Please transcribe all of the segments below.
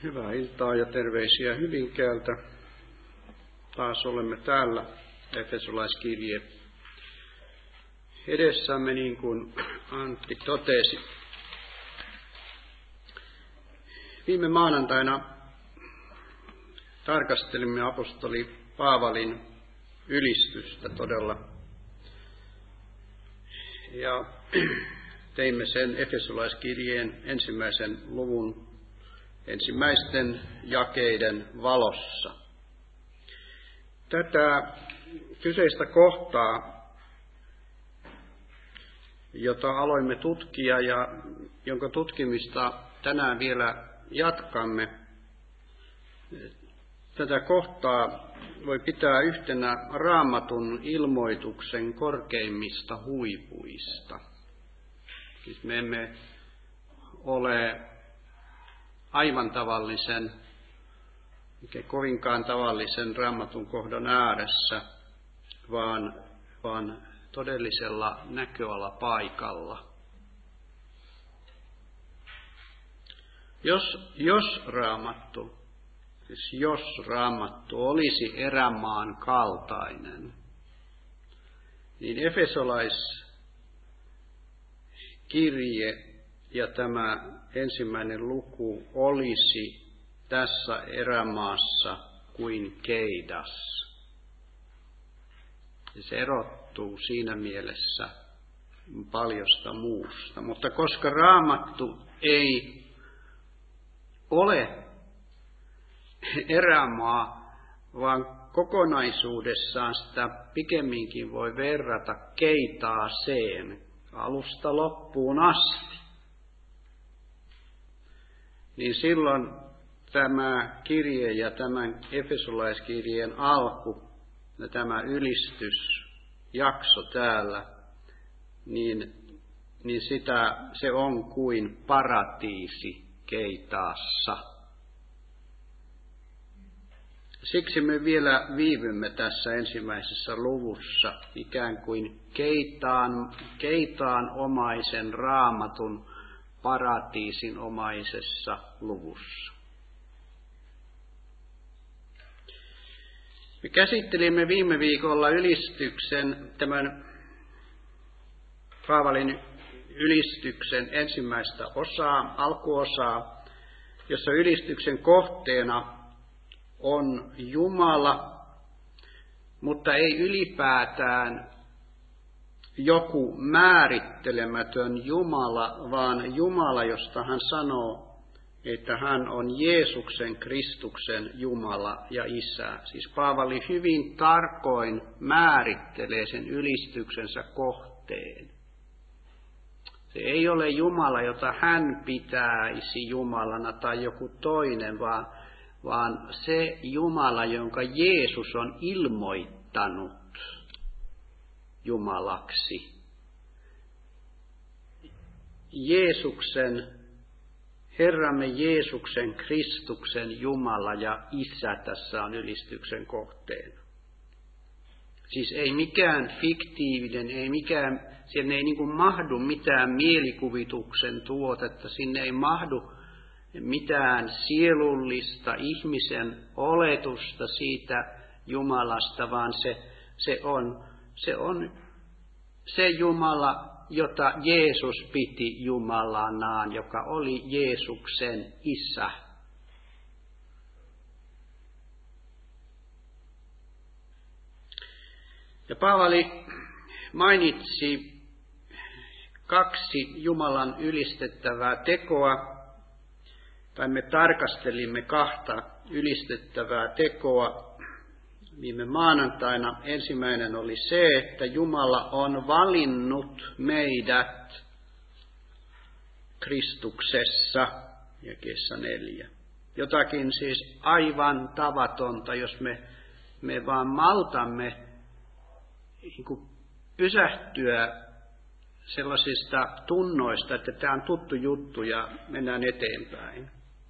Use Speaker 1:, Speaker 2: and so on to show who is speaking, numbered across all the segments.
Speaker 1: Hyvää iltaa ja terveisiä Hyvinkäältä. Taas olemme täällä, Efesolaiskirje edessämme, niin kuin Antti totesi. Viime maanantaina tarkastelimme apostoli Paavalin ylistystä todella. Ja teimme sen Efesolaiskirjeen 1. luvun ensimmäisten jakeiden valossa. Tätä kyseistä kohtaa, jota aloimme tutkia ja jonka tutkimista tänään vielä jatkamme, tätä kohtaa voi pitää yhtenä Raamatun ilmoituksen korkeimmista huipuista. Siis me emme ole aivan tavallisen, eikä kovinkaan tavallisen Raamatun kohdan ääressä, vaan todellisella näköalapaikalla. Jos Raamattu olisi erämaan kaltainen, niin Efesolaiskirje ja tämä 1. luku olisi tässä erämaassa kuin Keidas. Se erottuu siinä mielessä paljosta muusta. Mutta koska Raamattu ei ole erämaa, vaan kokonaisuudessaan sitä pikemminkin voi verrata Keitaaseen alusta loppuun asti, niin silloin tämä kirje ja tämän Efesolaiskirjeen alku ja tämä ylistysjakso täällä, niin se on kuin paratiisi Keitaassa. Siksi me vielä viivymme tässä ensimmäisessä luvussa ikään kuin Keitaan omaisen Raamatun paratiisin omaisessa luvussa. Me käsittelimme viime viikolla tämän Paavalin ylistyksen ensimmäistä osaa, alkuosaa, jossa ylistyksen kohteena on Jumala, mutta ei ylipäätään joku määrittelemätön Jumala, vaan Jumala, josta hän sanoo, että hän on Jeesuksen Kristuksen Jumala ja Isä. Siis Paavali hyvin tarkoin määrittelee sen ylistyksensä kohteen. Se ei ole Jumala, jota hän pitäisi Jumalana tai joku toinen, vaan se Jumala, jonka Jeesus on ilmoittanut Jumalaksi. Herramme Jeesuksen Kristuksen Jumala ja Isä tässä on ylistyksen kohteena. Siis ei mikään fiktiivinen, sinne ei mahdu mitään mielikuvituksen tuotetta, sinne ei mahdu mitään sielullista ihmisen oletusta siitä Jumalasta, vaan se on se Jumala, jota Jeesus piti Jumalanaan, joka oli Jeesuksen Isä. Ja Paavali mainitsi 2 Jumalan ylistettävää tekoa, tai me tarkastelimme 2 ylistettävää tekoa viime maanantaina. Ensimmäinen oli se, että Jumala on valinnut meidät Kristuksessa, jakeessa 4. Jotakin siis aivan tavatonta, jos me vaan maltamme pysähtyä sellaisista tunnoista, että tämä on tuttu juttu ja mennään eteenpäin.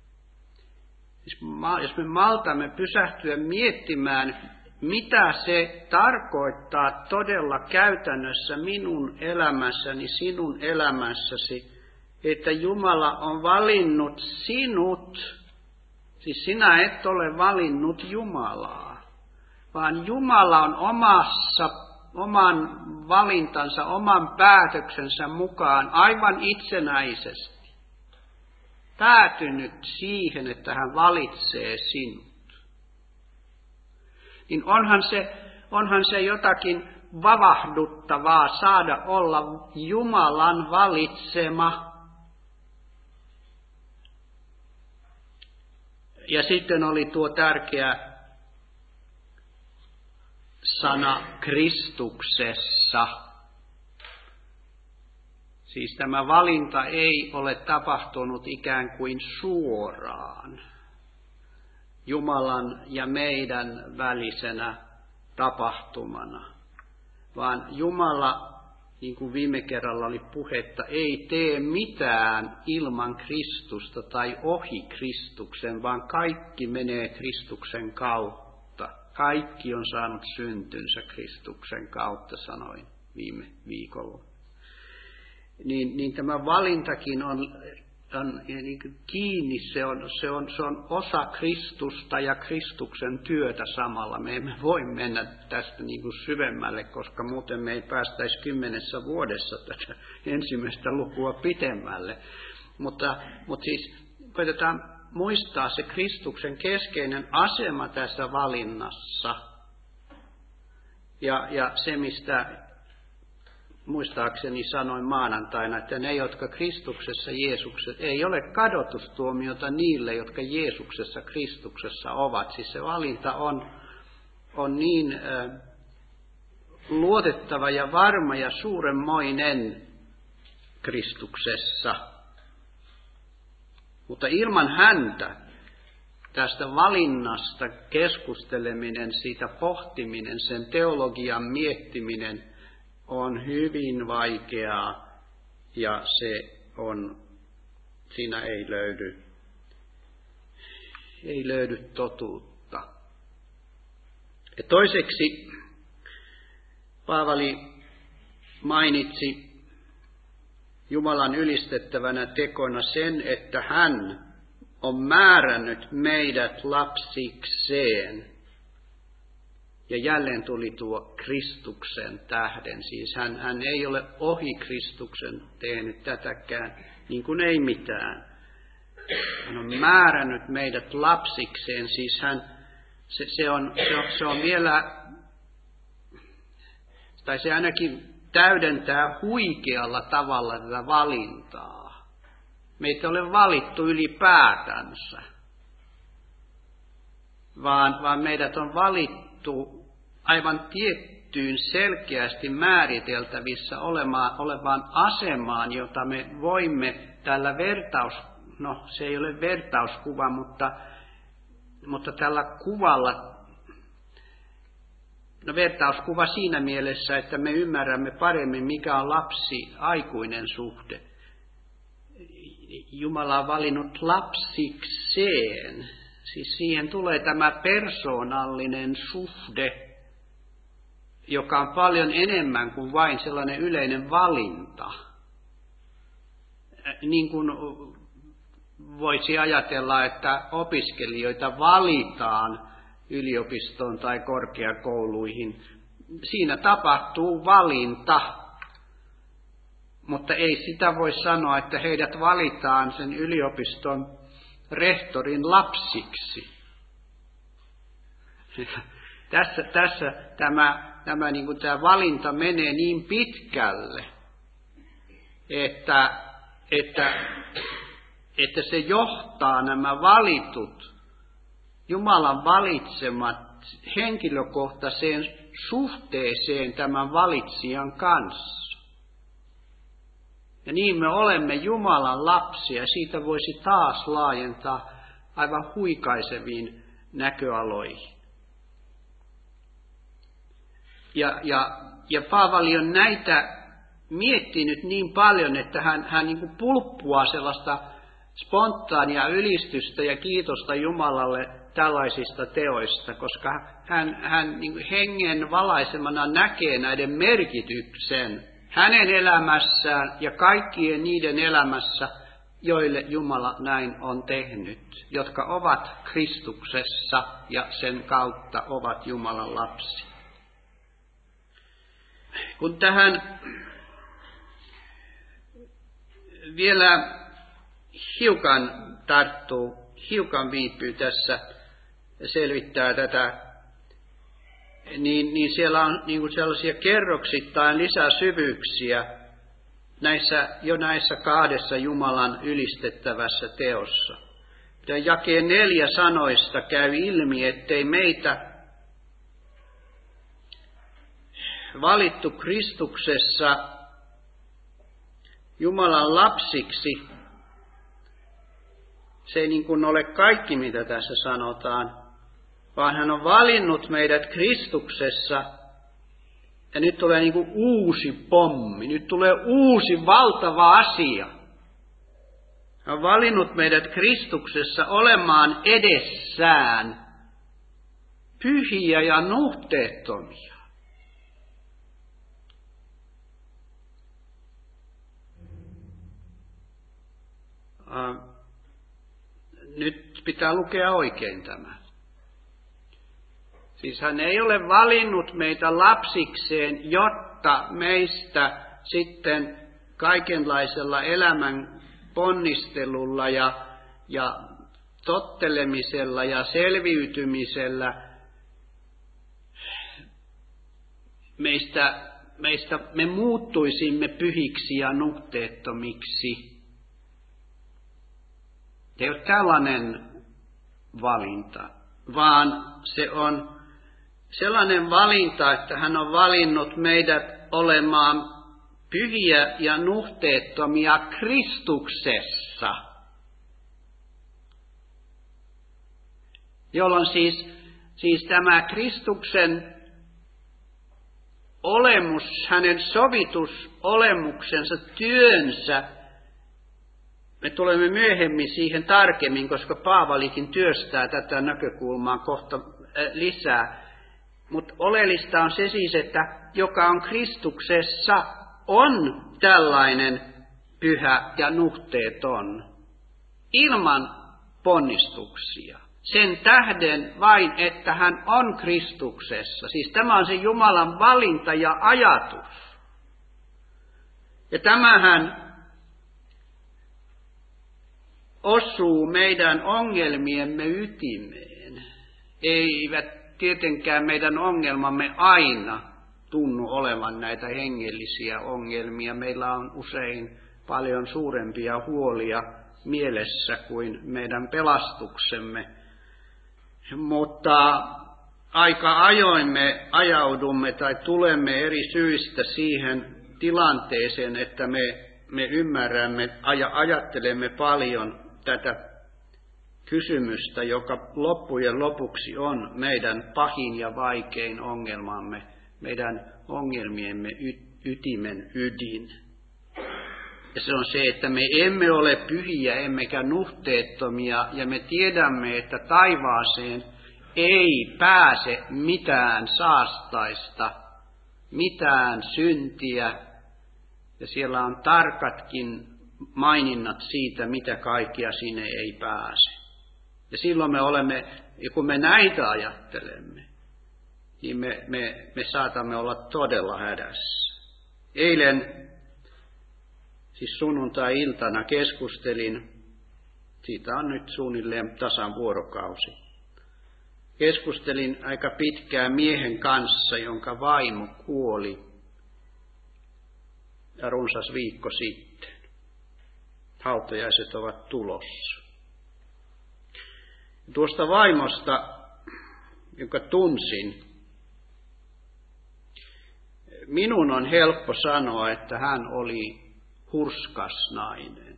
Speaker 1: Jos me maltamme pysähtyä miettimään, mitä se tarkoittaa todella käytännössä minun elämässäni, sinun elämässäsi, että Jumala on valinnut sinut Siis sinä et ole valinnut Jumalaa, vaan Jumala on oman valintansa, oman päätöksensä mukaan aivan itsenäisesti päätynyt siihen, että hän valitsee sinut. Niin onhan se jotakin vavahduttavaa saada olla Jumalan valitsema. Ja sitten oli tuo tärkeä sana Kristuksessa. Siis tämä valinta ei ole tapahtunut ikään kuin suoraan Jumalan ja meidän välisenä tapahtumana, vaan Jumala, niin kuin viime kerralla oli puhetta, ei tee mitään ilman Kristusta tai ohi Kristuksen, vaan kaikki menee Kristuksen kautta. Kaikki on saanut syntynsä Kristuksen kautta, sanoin viime viikolla. Niin tämä valintakin on niin kiinni, se on osa Kristusta ja Kristuksen työtä samalla. Me emme voi mennä tästä niin kuin syvemmälle, koska muuten me ei päästäisi 10 vuodessa tätä ensimmäistä lukua pitemmälle. Mutta siis koitetaan muistaa se Kristuksen keskeinen asema tässä valinnassa. Ja se, mistä muistaakseni sanoin maanantaina, että ne, jotka Kristuksessa Jeesuksessa, ei ole kadotustuomiota niille, jotka Jeesuksessa Kristuksessa ovat. Siis se valinta on niin luotettava ja varma ja suuremmoinen Kristuksessa. Mutta ilman häntä tästä valinnasta keskusteleminen, siitä pohtiminen, sen teologian miettiminen on hyvin vaikeaa ja siinä ei löydy totuutta. Ja toiseksi Paavali mainitsi Jumalan ylistettävänä tekona sen, että hän on määrännyt meidät lapsikseen. Ja jälleen tuli tuo Kristuksen tähden. Siis hän ei ole ohi Kristuksen tehnyt tätäkään, niin kuin ei mitään. Hän on määrännyt meidät lapsikseen. Siis se on vielä, tai se ainakin täydentää huikealla tavalla tätä valintaa. Meitä ei ole valittu ylipäätänsä, vaan meidät on valittu aivan tiettyyn selkeästi määriteltävissä olevaan asemaan, jota me voimme tällä se ei ole vertauskuva, mutta tällä kuvalla, vertauskuva siinä mielessä, että me ymmärrämme paremmin, mikä on lapsi-aikuinen suhde. Jumala on valinnut lapsikseen. Siis siihen tulee tämä persoonallinen suhde, joka on paljon enemmän kuin vain sellainen yleinen valinta. Niin kuin voisi ajatella, että opiskelijoita valitaan yliopistoon tai korkeakouluihin. Siinä tapahtuu valinta, mutta ei sitä voi sanoa, että heidät valitaan sen yliopiston rehtorin lapsiksi. Tässä tämä valinta menee niin pitkälle, että se johtaa nämä valitut, Jumalan valitsemat henkilökohtaiseen suhteeseen tämän valitsijan kanssa. Ja niin me olemme Jumalan lapsia. Siitä voisi taas laajentaa aivan huikaiseviin näköaloihin. Ja Paavali on näitä miettinyt niin paljon, että hän niin kuin pulppuaa sellaista spontaania ylistystä ja kiitosta Jumalalle tällaisista teoista, koska hän niin kuin hengen valaisemana näkee näiden merkityksen hänen elämässään ja kaikkien niiden elämässä, joille Jumala näin on tehnyt, jotka ovat Kristuksessa ja sen kautta ovat Jumalan lapsia. Kun tähän vielä hiukan tarttuu, hiukan viipyy tässä ja selvittää tätä, niin siellä on niin kuin sellaisia kerroksittain lisäsyvyyksiä näissä kahdessa Jumalan ylistettävässä teossa. Jakeen 4 sanoista käy ilmi, ettei meitä valittu Kristuksessa Jumalan lapsiksi. Se ei niin kuin ole kaikki, mitä tässä sanotaan, vaan hän on valinnut meidät Kristuksessa. Ja nyt tulee niin kuin uusi pommi, nyt tulee uusi valtava asia. Hän on valinnut meidät Kristuksessa olemaan edessään pyhiä ja nuhteettomia. Nyt pitää lukea oikein tämä. Siis hän ei ole valinnut meitä lapsikseen, jotta meistä sitten kaikenlaisella elämän ponnistelulla ja tottelemisella ja selviytymisellä me muuttuisimme pyhiksi ja nuhteettomiksi. Ei ole tällainen valinta, vaan se on sellainen valinta, että hän on valinnut meidät olemaan pyhiä ja nuhteettomia Kristuksessa. Jolloin siis tämä Kristuksen olemus, hänen sovitusolemuksensa, työnsä, me tulemme myöhemmin siihen tarkemmin, koska Paavalikin työstää tätä näkökulmaa kohta lisää. Mutta oleellista on se siis, että joka on Kristuksessa, on tällainen pyhä ja nuhteeton, ilman ponnistuksia. Sen tähden vain, että hän on Kristuksessa. Siis tämä on se Jumalan valinta ja ajatus. Ja tämähän osuu meidän ongelmiemme ytimeen. Eivät tietenkään meidän ongelmamme aina tunnu olevan näitä hengellisiä ongelmia. Meillä on usein paljon suurempia huolia mielessä kuin meidän pelastuksemme. Mutta aika ajoin me ajaudumme tai tulemme eri syistä siihen tilanteeseen, että me ymmärrämme ja ajattelemme paljon tätä kysymystä, joka loppujen lopuksi on meidän pahin ja vaikein ongelmamme, meidän ongelmiemme ytimen ydin. Ja se on se, että me emme ole pyhiä emmekä nuhteettomia, ja me tiedämme, että taivaaseen ei pääse mitään saastaista, mitään syntiä, ja siellä on tarkatkin maininnat siitä, mitä kaikkia sinne ei pääse. Ja silloin me olemme, ja kun me näitä ajattelemme, niin me saatamme olla todella hädässä. Eilen, siis sunnuntai-iltana keskustelin, siitä on nyt suunnilleen tasan vuorokausi. Keskustelin aika pitkään miehen kanssa, jonka vaimo kuoli runsas viikko sitten. Hautajaiset ovat tulossa. Tuosta vaimosta, jonka tunsin, minun on helppo sanoa, että hän oli hurskas nainen.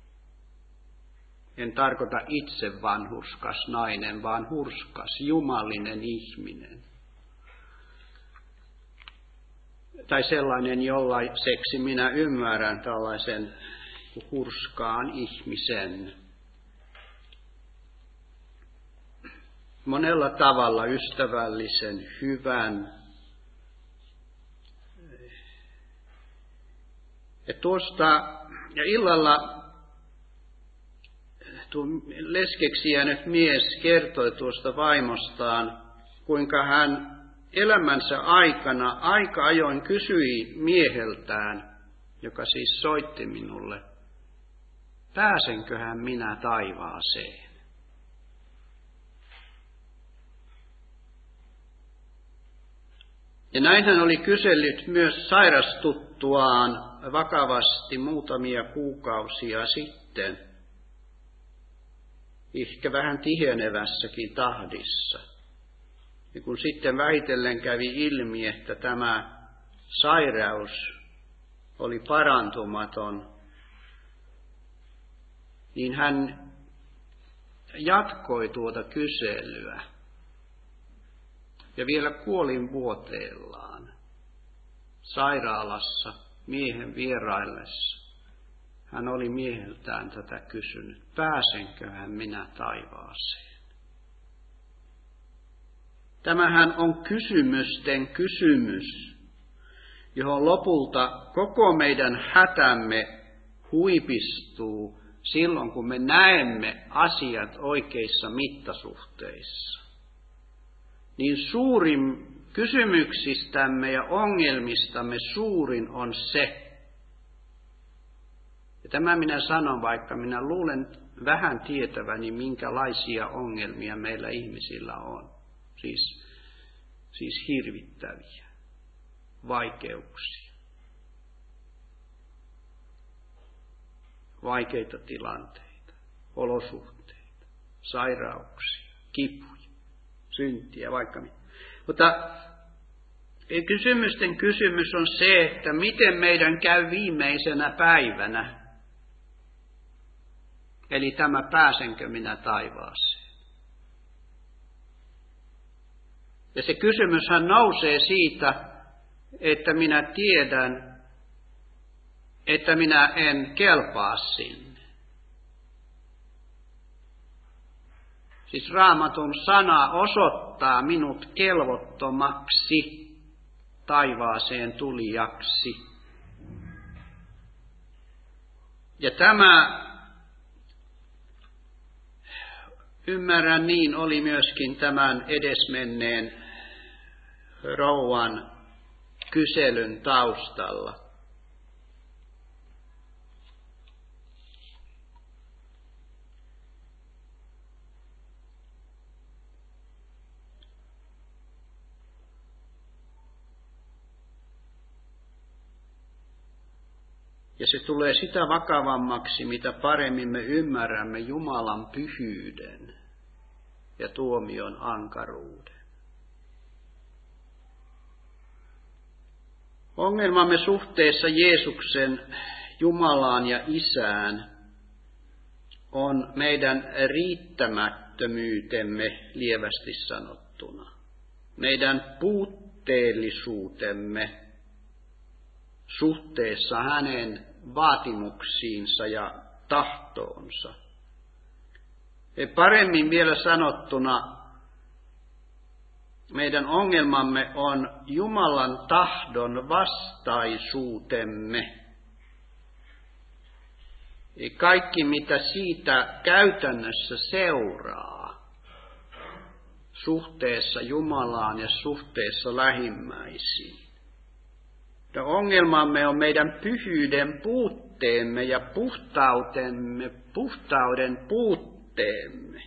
Speaker 1: En tarkoita itse vaan hurskas nainen, vaan hurskas, jumalinen ihminen. Tai sellainen, jollaiseksi minä ymmärrän tällaisen hurskaan ihmisen. Monella tavalla ystävällisen, hyvän. Ja illalla tuo leskeksi jäänyt mies kertoi tuosta vaimostaan, kuinka hän elämänsä aikana aika ajoin kysyi mieheltään, joka siis soitti minulle, pääsenköhän minä taivaaseen? Ja näin hän oli kysellyt myös sairastuttuaan vakavasti muutamia kuukausia sitten, ehkä vähän tihenevässäkin tahdissa. Ja kun sitten vähitellen kävi ilmi, että tämä sairaus oli parantumaton, niin hän jatkoi tuota kyselyä. Ja vielä kuolinvuoteellaan sairaalassa miehen vieraillessa hän oli mieheltään tätä kysynyt, pääsenköhän minä taivaaseen? Tämähän on kysymysten kysymys, johon lopulta koko meidän hätämme huipistuu silloin, kun me näemme asiat oikeissa mittasuhteissa. Niin suurin kysymyksistämme ja ongelmistamme suurin on se, ja tämä minä sanon, vaikka minä luulen vähän tietäväni, minkälaisia ongelmia meillä ihmisillä on. Siis hirvittäviä vaikeuksia, vaikeita tilanteita, olosuhteita, sairauksia, kipuja, syntiä, vaikka mitä. Mutta kysymysten kysymys on se, että miten meidän käy viimeisenä päivänä. Eli tämä pääsenkö minä taivaaseen. Ja se kysymyshän nousee siitä, että minä tiedän, että minä en kelpaa sinne. Siis Raamatun sana osoittaa minut kelvottomaksi taivaaseen tulijaksi. Ja tämä, ymmärrän niin, oli myöskin tämän edesmenneen rouvan kyselyn taustalla. Ja se tulee sitä vakavammaksi, mitä paremmin me ymmärrämme Jumalan pyhyyden ja tuomion ankaruuden. Ongelmamme suhteessa Jeesuksen Jumalaan ja Isään on meidän riittämättömyytemme lievästi sanottuna. Meidän puutteellisuutemme suhteessa hänen vaatimuksiinsa ja tahtoonsa. Paremmin vielä sanottuna, meidän ongelmamme on Jumalan tahdon vastaisuutemme. Kaikki, mitä siitä käytännössä seuraa suhteessa Jumalaan ja suhteessa lähimmäisiin. Ongelmamme on meidän pyhyyden puutteemme ja puhtauden puutteemme.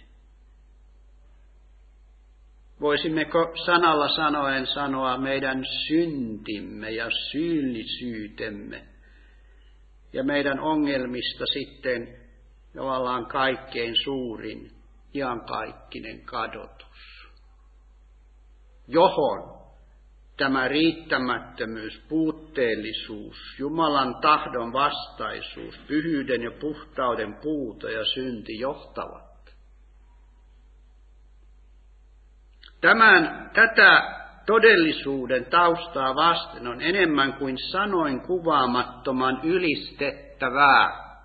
Speaker 1: Voisimmeko sanalla sanoen sanoa meidän syntimme ja syyllisyytemme ja meidän ongelmista sitten tavallaan kaikkein suurin iankaikkinen kadotus, johon tämä riittämättömyys, puutteellisuus, Jumalan tahdon vastaisuus, pyhyyden ja puhtauden puute ja synti johtavat. Tätä todellisuuden taustaa vasten on enemmän kuin sanoin kuvaamattoman ylistettävää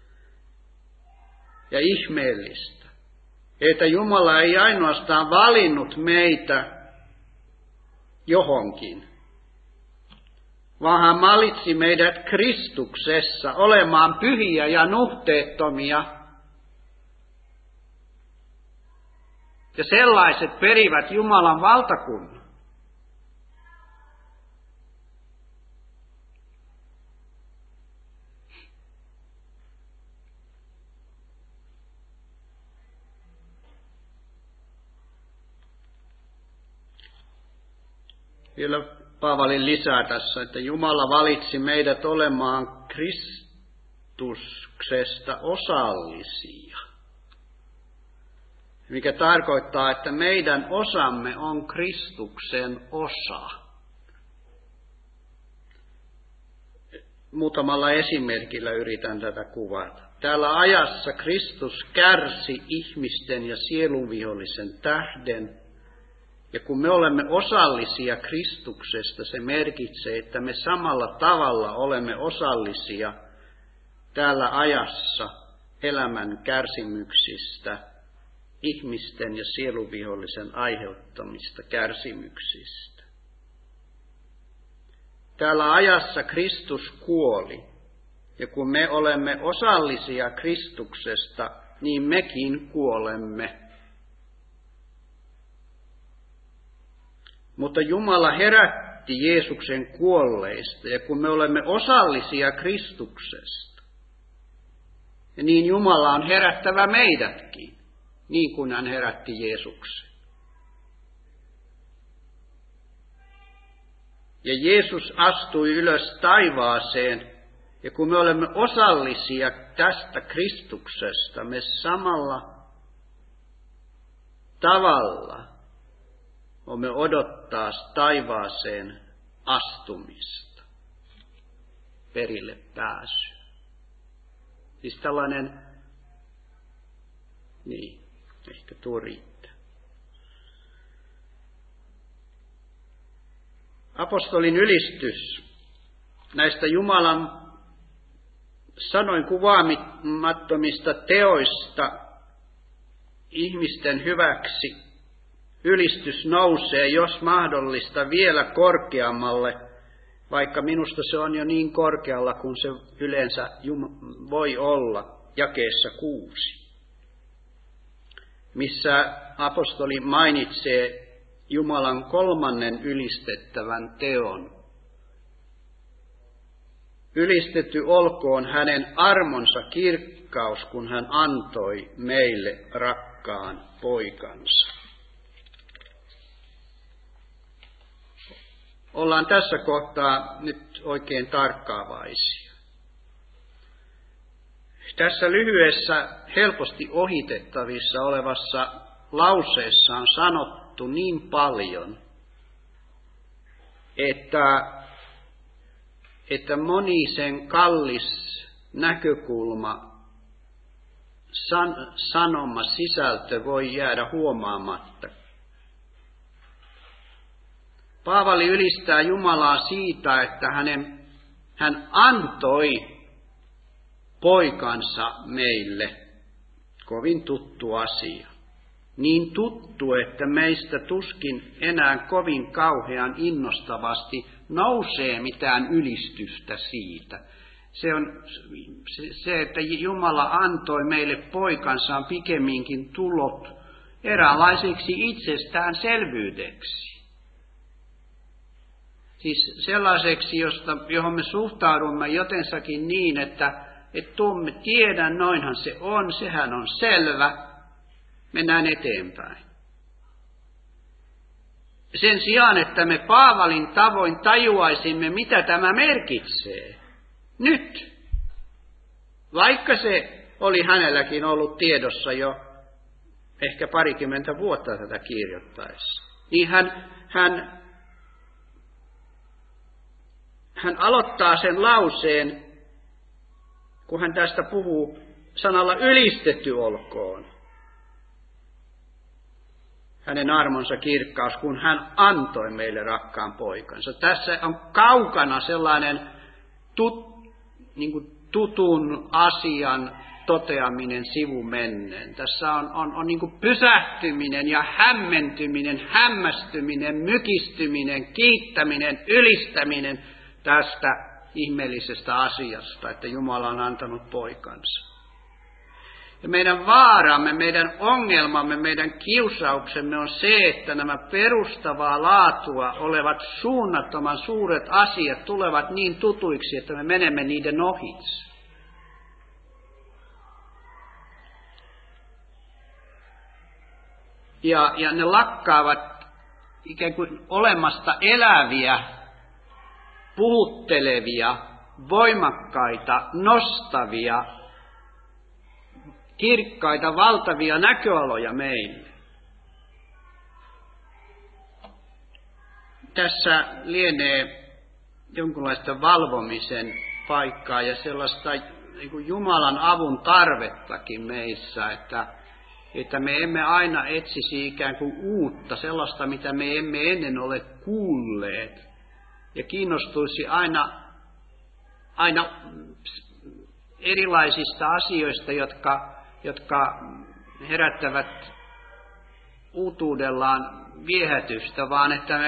Speaker 1: ja ihmeellistä, että Jumala ei ainoastaan valinnut meitä johonkin, vaan hän valitsi meidät Kristuksessa olemaan pyhiä ja nuhteettomia Ja sellaiset perivät Jumalan valtakunnan. Vielä Paavali lisää tässä, että Jumala valitsi meidät olemaan Kristuksesta osallisia. Mikä tarkoittaa, että meidän osamme on Kristuksen osa. Muutamalla esimerkillä yritän tätä kuvata. Täällä ajassa Kristus kärsi ihmisten ja sielunvihollisen tähden. Ja kun me olemme osallisia Kristuksesta, se merkitsee, että me samalla tavalla olemme osallisia täällä ajassa elämän kärsimyksistä, ihmisten ja sielunvihollisen aiheuttamista kärsimyksistä. Täällä ajassa Kristus kuoli, ja kun me olemme osallisia Kristuksesta, niin mekin kuolemme. Mutta Jumala herätti Jeesuksen kuolleista, ja kun me olemme osallisia Kristuksesta, niin Jumala on herättävä meidätkin, niin kuin hän herätti Jeesuksen. Ja Jeesus astui ylös taivaaseen, ja kun me olemme osallisia tästä Kristuksesta, me samalla tavalla voimme odottaa taivaaseen astumista, perille pääsyä. Siis tällainen, ehkä tuo riittää. Apostolin ylistys näistä Jumalan sanoin kuvaamattomista teoista ihmisten hyväksi. Ylistys nousee, jos mahdollista, vielä korkeammalle, vaikka minusta se on jo niin korkealla kuin se yleensä voi olla, jakeessa 6, missä apostoli mainitsee Jumalan kolmannen ylistettävän teon. Ylistetty olkoon hänen armonsa kirkkaus, kun hän antoi meille rakkaan poikansa. Ollaan tässä kohtaa nyt oikein tarkkaavaisia. Tässä lyhyessä, helposti ohitettavissa olevassa lauseessa on sanottu niin paljon, että moni sen kallis näkökulma, sanoma, sisältö voi jäädä huomaamatta. Paavali ylistää Jumalaa siitä, että hän antoi poikansa meille. Kovin tuttu asia. Niin tuttu, että meistä tuskin enää kovin kauhean innostavasti nousee mitään ylistystä siitä. Se, että Jumala antoi meille poikansa, on pikemminkin tullut eräänlaiseksi itsestäänselvyydeksi. Siis sellaiseksi, johon me suhtaudumme jotensakin niin, että tuomme tiedän, noinhan se on, sehän on selvä, mennään eteenpäin. Sen sijaan, että me Paavalin tavoin tajuaisimme, mitä tämä merkitsee nyt, vaikka se oli hänelläkin ollut tiedossa jo ehkä 20 vuotta tätä kirjoittaessa, niin hän aloittaa sen lauseen, kun hän tästä puhuu sanalla ylistetty olkoon hänen armonsa kirkkaus, kun hän antoi meille rakkaan poikansa. Tässä on kaukana sellainen tutun asian toteaminen sivumennen. Tässä on niin kuin pysähtyminen ja hämmentyminen, hämmästyminen, mykistyminen, kiittäminen, ylistäminen tästä ihmeellisestä asiasta, että Jumala on antanut poikansa. Ja meidän vaaramme, meidän ongelmamme, meidän kiusauksemme on se, että nämä perustavaa laatua olevat suunnattoman suuret asiat tulevat niin tutuiksi, että me menemme niiden ohitse. Ja ne lakkaavat ikään kuin olemasta eläviä, puhuttelevia, voimakkaita, nostavia, kirkkaita, valtavia näköaloja meille. Tässä lienee jonkunlaista valvomisen paikkaa ja sellaista niin kuin Jumalan avun tarvettakin meissä, että me emme aina etsisi ikään kuin uutta, sellaista mitä me emme ennen ole kuulleet ja kiinnostuisi aina erilaisista asioista, jotka herättävät uutuudellaan viehätystä, vaan että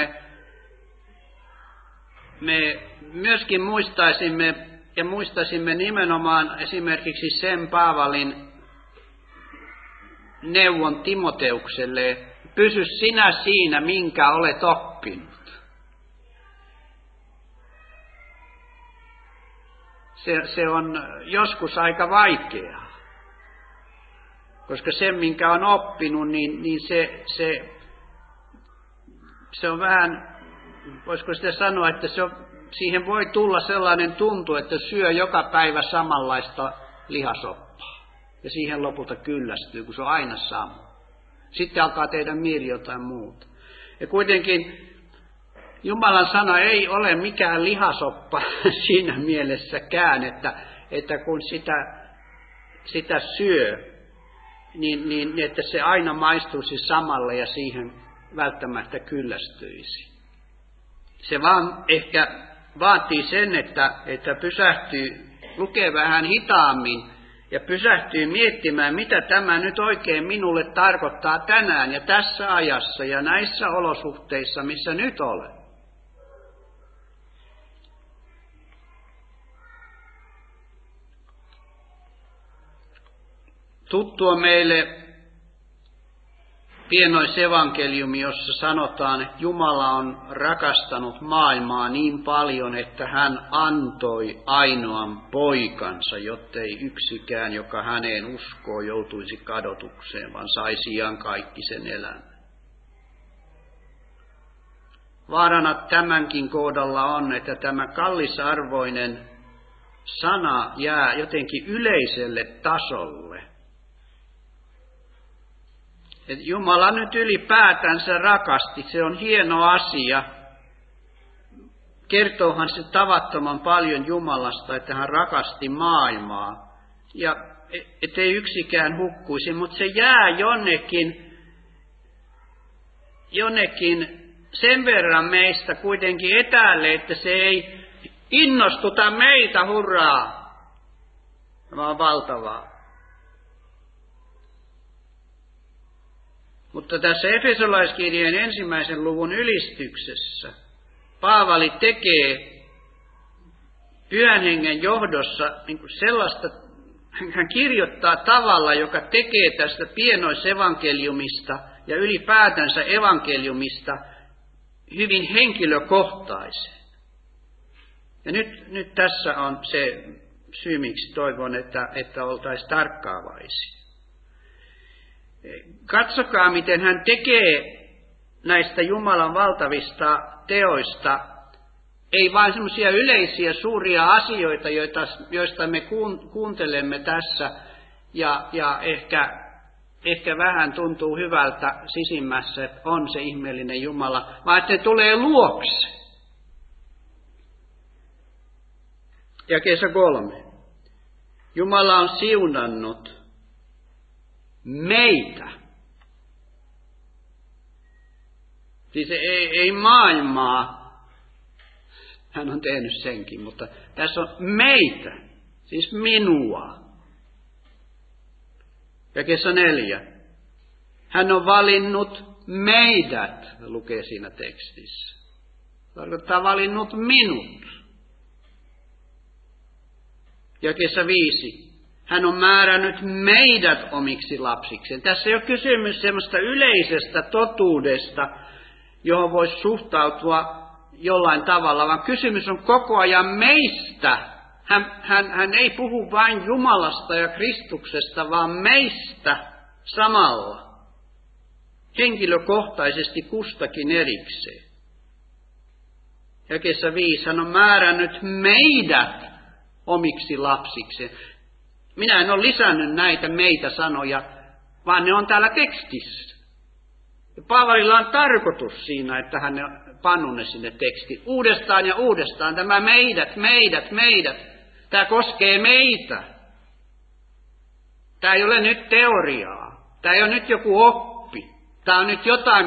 Speaker 1: me myöskin muistaisimme nimenomaan esimerkiksi sen Paavalin neuvon Timoteukselle, pysy sinä siinä, minkä olet oppinut. Se on joskus aika vaikeaa, koska se, minkä on oppinut, niin se on vähän, voisiko sitä sanoa, että siihen voi tulla sellainen tuntu, että syö joka päivä samanlaista lihasoppaa. Ja siihen lopulta kyllästyy, kun se on aina sama. Sitten alkaa tehdä mieli jotain muuta. Ja kuitenkin Jumalan sana ei ole mikään lihasoppa siinä mielessäkään, että kun sitä syö, niin että se aina maistuisi samalle ja siihen välttämättä kyllästyisi. Se vaan ehkä vaatii sen, että pysähtyy, lukee vähän hitaammin ja pysähtyy miettimään, mitä tämä nyt oikein minulle tarkoittaa tänään ja tässä ajassa ja näissä olosuhteissa, missä nyt olen. Tuttu on meille pienoisevankeliumi, jossa sanotaan, että Jumala on rakastanut maailmaa niin paljon, että hän antoi ainoan poikansa, jottei yksikään, joka häneen uskoo, joutuisi kadotukseen, vaan saisi iankaikkisen elämän. Vaarana tämänkin kohdalla on, että tämä kallisarvoinen sana jää jotenkin yleiselle tasolle. Että Jumala nyt ylipäätänsä rakasti, se on hieno asia. Kertoohan se tavattoman paljon Jumalasta, että hän rakasti maailmaa. Ja ettei yksikään hukkuisi, mutta se jää jonnekin sen verran meistä kuitenkin etäälle, että se ei innostuta meitä, hurraa. Tämä on valtavaa. Mutta tässä Efesolaiskirjeen 1. luvun ylistyksessä Paavali tekee Pyhän Hengen johdossa niin sellaista, hän kirjoittaa tavalla, joka tekee tästä pienoisevankeliumista ja ylipäätänsä evankeliumista hyvin henkilökohtaisen. Ja nyt tässä on se syy, miksi toivon, että oltaisiin tarkkaavaisia. Katsokaa, miten hän tekee näistä Jumalan valtavista teoista, ei vain semmoisia yleisiä suuria asioita, joista me kuuntelemme tässä, ja ehkä vähän tuntuu hyvältä sisimmässä, että on se ihmeellinen Jumala, vaan että se tulee luokse. Jakeessa 3. Jumala on siunannut meitä. Siis ei maailmaa, hän on tehnyt senkin, mutta tässä on meitä, siis minua. Jakeessa 4. Hän on valinnut meidät, lukee siinä tekstissä. Tarkoittaa valinnut minut. Jakeessa 5. hän on määrännyt meidät omiksi lapsikseen. Tässä ei ole kysymys semmoista yleisestä totuudesta, johon voisi suhtautua jollain tavalla, vaan kysymys on koko ajan meistä. Hän ei puhu vain Jumalasta ja Kristuksesta, vaan meistä samalla. Henkilökohtaisesti kustakin erikseen. Jakeessa 5 hän on määrännyt meidät omiksi lapsikseen. Minä en ole lisännyt näitä meitä sanoja, vaan ne on täällä tekstissä. Ja Paavalilla on tarkoitus siinä, että hän on pannut ne sinne tekstiin. Uudestaan ja uudestaan tämä meidät. Tämä koskee meitä. Tämä ei ole nyt teoriaa. Tämä ei ole nyt joku oppi. Tämä on nyt jotain,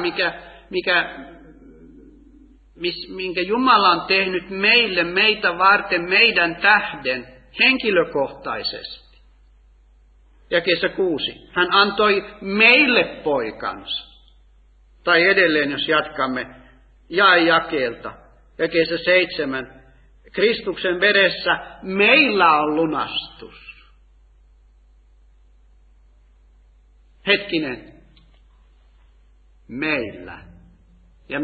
Speaker 1: minkä Jumala on tehnyt meitä varten, meidän tähden, henkilökohtaisesti. Jakeessa 6. Hän antoi meille poikansa. Tai edelleen, jos jatkamme jakeelta. Jakeessa 7. Kristuksen veressä meillä on lunastus. Hetkinen. Meillä. Ja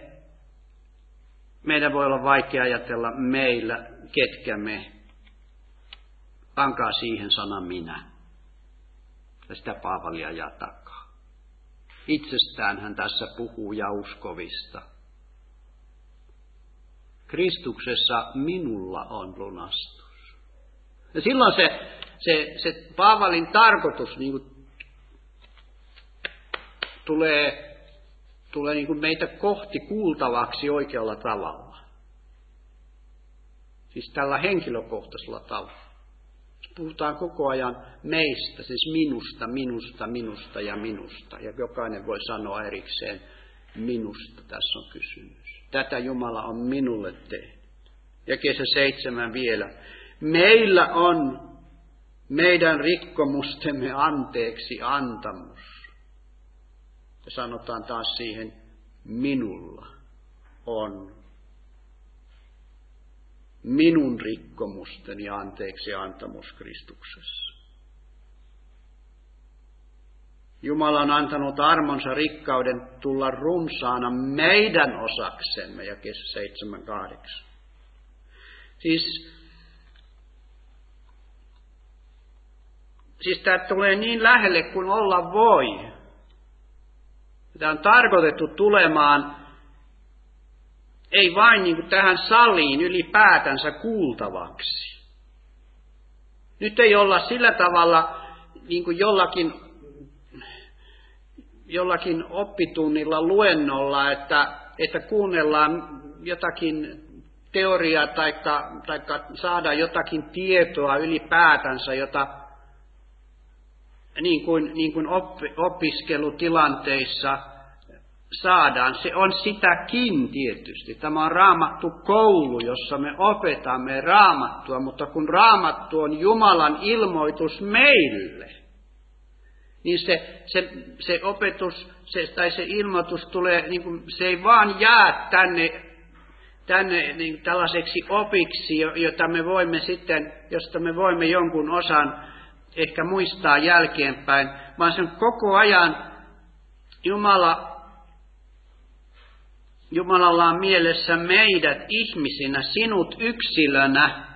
Speaker 1: meidän voi olla vaikea ajatella meillä, ketkä me. Pankaa siihen sana minä. Ja sitä Paavali ajaa takaa. Itsestään hän tässä puhuu ja uskovista. Kristuksessa minulla on lunastus. Ja silloin se Paavalin tarkoitus niin kuin tulee niin kuin meitä kohti kuultavaksi oikealla tavalla. Siis tällä henkilökohtaisella tavalla. Puhutaan koko ajan meistä, siis minusta ja minusta. Ja jokainen voi sanoa erikseen, minusta tässä on kysymys. Tätä Jumala on minulle tehnyt. Jakeessa 7 vielä. Meillä on meidän rikkomustemme anteeksi antamus. Ja sanotaan taas siihen, minulla on minun rikkomusteni anteeksi antamus Kristuksessa. Jumala on antanut armonsa rikkauden tulla runsaana meidän osaksemme, jakeessa 7-8. Siis tämä tulee niin lähelle kuin olla voi. Tämä on tarkoitettu tulemaan ei vain niin kuin tähän saliin ylipäätänsä kuultavaksi. Nyt ei olla sillä tavalla niin kuin jollakin oppitunnilla luennolla, että kuunnellaan jotakin teoriaa tai saadaan jotakin tietoa ylipäätänsä, jota niin kuin opiskelutilanteissa saadaan. Se on sitäkin tietysti. Tämä on Raamattu koulu, jossa me opetamme Raamattua, mutta kun Raamattu on Jumalan ilmoitus meille, niin se opetus tai se ilmoitus tulee, niin kuin, se ei vaan jää tänne niin tällaiseksi opiksi, josta me voimme jonkun osan ehkä muistaa jälkeenpäin, vaan se on koko ajan Jumalalla on mielessä meidät ihmisinä, sinut yksilönä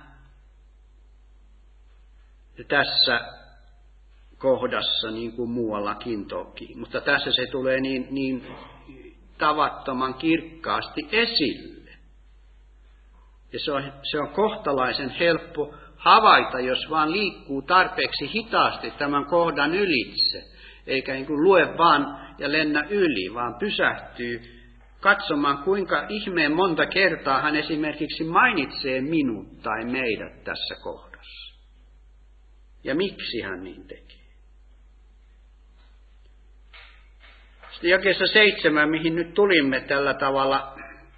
Speaker 1: tässä kohdassa niin kuin muuallakin toki. Mutta tässä se tulee niin tavattoman kirkkaasti esille. Ja se on kohtalaisen helppo havaita, jos vaan liikkuu tarpeeksi hitaasti tämän kohdan ylitse, eikä niin kuin lue vaan ja lennä yli, vaan pysähtyy katsomaan, kuinka ihmeen monta kertaa hän esimerkiksi mainitsee minut tai meidät tässä kohdassa. Ja miksi hän niin tekee. Sitten jakeessa 7, mihin nyt tulimme tällä tavalla,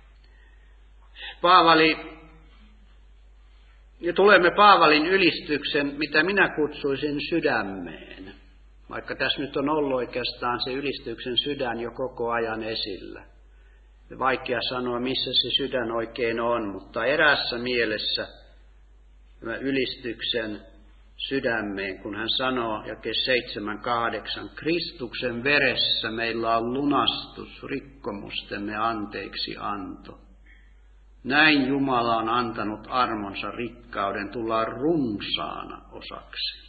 Speaker 1: tulemme Paavalin ylistyksen, mitä minä kutsuisin sydämeen. Vaikka tässä nyt on ollut oikeastaan se ylistyksen sydän jo koko ajan esillä. Vaikea sanoa, missä se sydän oikein on, mutta eräässä mielessä tämä ylistyksen sydämeen, kun hän sanoo jake 7:8, Kristuksen veressä meillä on lunastus, rikkomustemme anteeksi anto. Näin Jumala on antanut armonsa rikkauden tulla runsaana osaksi.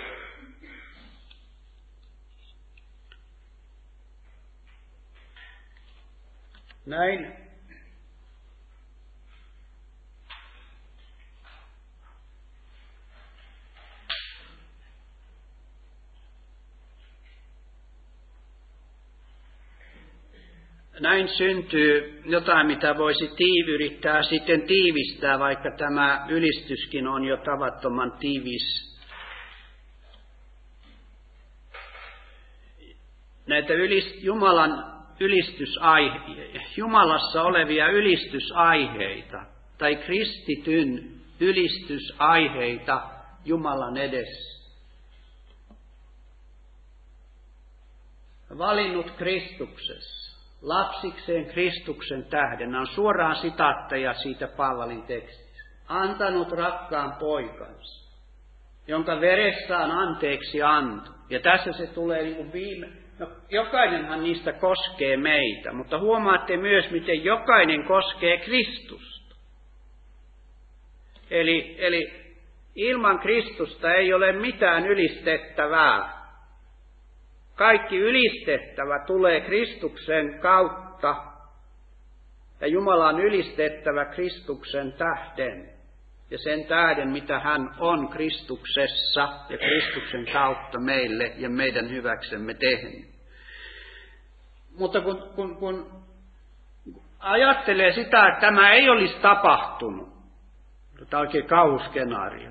Speaker 1: Näin syntyy jotain, mitä voisi yrittää sitten tiivistää, vaikka tämä ylistyskin on jo tavattoman tiivis. Näitä Jumalassa olevia ylistysaiheita tai kristityn ylistysaiheita Jumalan edessä. Valinnut Kristuksessa. Lapsikseen Kristuksen tähden. Nämä on suoraan sitaatteja siitä Paavalin tekstistä. Antanut rakkaan poikansa, jonka veressä on anteeksi anto. Ja tässä se tulee niin kuin jokainenhan niistä koskee meitä, mutta huomaatte myös, miten jokainen koskee Kristusta. Eli ilman Kristusta ei ole mitään ylistettävää. Kaikki ylistettävä tulee Kristuksen kautta ja Jumala on ylistettävä Kristuksen tähden ja sen tähden, mitä hän on Kristuksessa ja Kristuksen kautta meille ja meidän hyväksemme tehnyt. Mutta kun ajattelee sitä, että tämä ei olisi tapahtunut, tämä on oikein kauhuskenaario.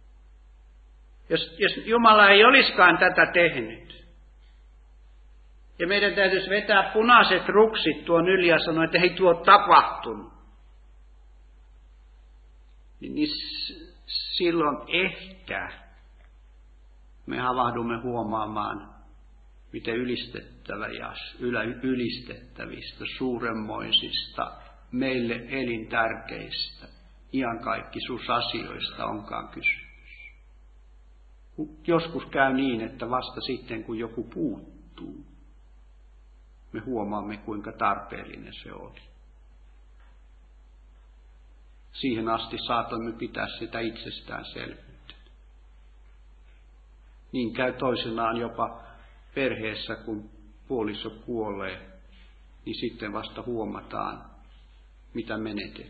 Speaker 1: Jos Jumala ei olisikaan tätä tehnyt, ja meidän täytyisi vetää punaiset ruksit tuon yli ja sanoa, että ei tuo tapahtunut. Niin silloin ehkä me havahdumme huomaamaan, miten ylistettävistä, suuremmoisista, meille elintärkeistä, iankaikkisuusasioista onkaan kysymys. Joskus käy niin, että vasta sitten kun joku puuttuu, me huomaamme, kuinka tarpeellinen se oli. Siihen asti saatoimme pitää sitä itsestäänselvyyttä. Niin käy toisenaan jopa perheessä, kun puoliso kuolee, niin sitten vasta huomataan, mitä menetettiin.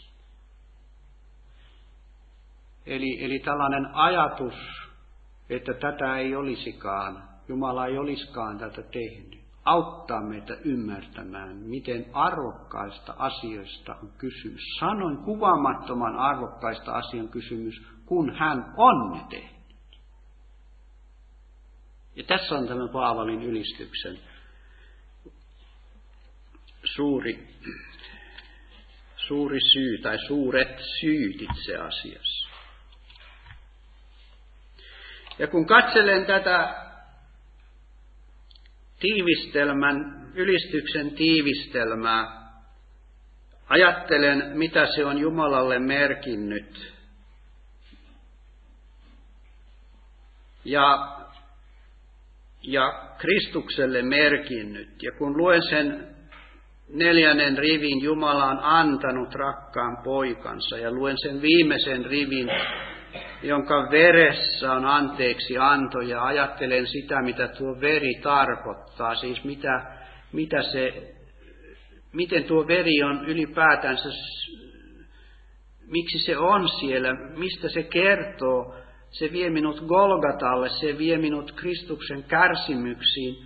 Speaker 1: Eli tällainen ajatus, että tätä ei olisikaan, Jumala ei olisikaan tätä tehnyt, auttaa meitä ymmärtämään, miten arvokkaista asioista on kysymys. Sanoin kuvaamattoman arvokkaista asian kysymys, kun hän on ne tehnyt. Ja tässä on tämä Paavalin ylistyksen suuri syy tai suuret syyt itse asiassa. Ja kun katselen tätä ylistyksen tiivistelmää, ajattelen, mitä se on Jumalalle merkinnyt. Ja Kristukselle merkinnyt. Ja kun luen sen 4. rivin, Jumala on antanut rakkaan poikansa, ja luen sen viimeisen rivin, jonka veressä on anteeksi anto, ja ajattelen sitä, mitä tuo veri tarkoittaa, siis miten tuo veri on ylipäätänsä, miksi se on siellä, mistä se kertoo. Se vie minut Golgatalle, se vie minut Kristuksen kärsimyksiin.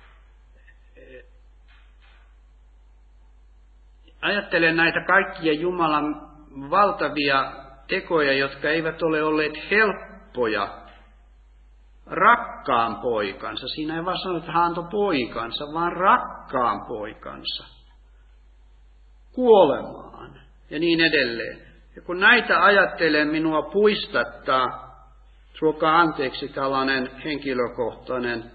Speaker 1: Ajattelen näitä kaikkia Jumalan valtavia tekoja, jotka eivät ole olleet helppoja. Rakkaan poikansa. Siinä ei vaan sano, että hän antoi poikansa, vaan rakkaan poikansa. Kuolemaan ja niin edelleen. Ja kun näitä ajattelen, minua puistattaa, suokaa anteeksi tällainen henkilökohtainen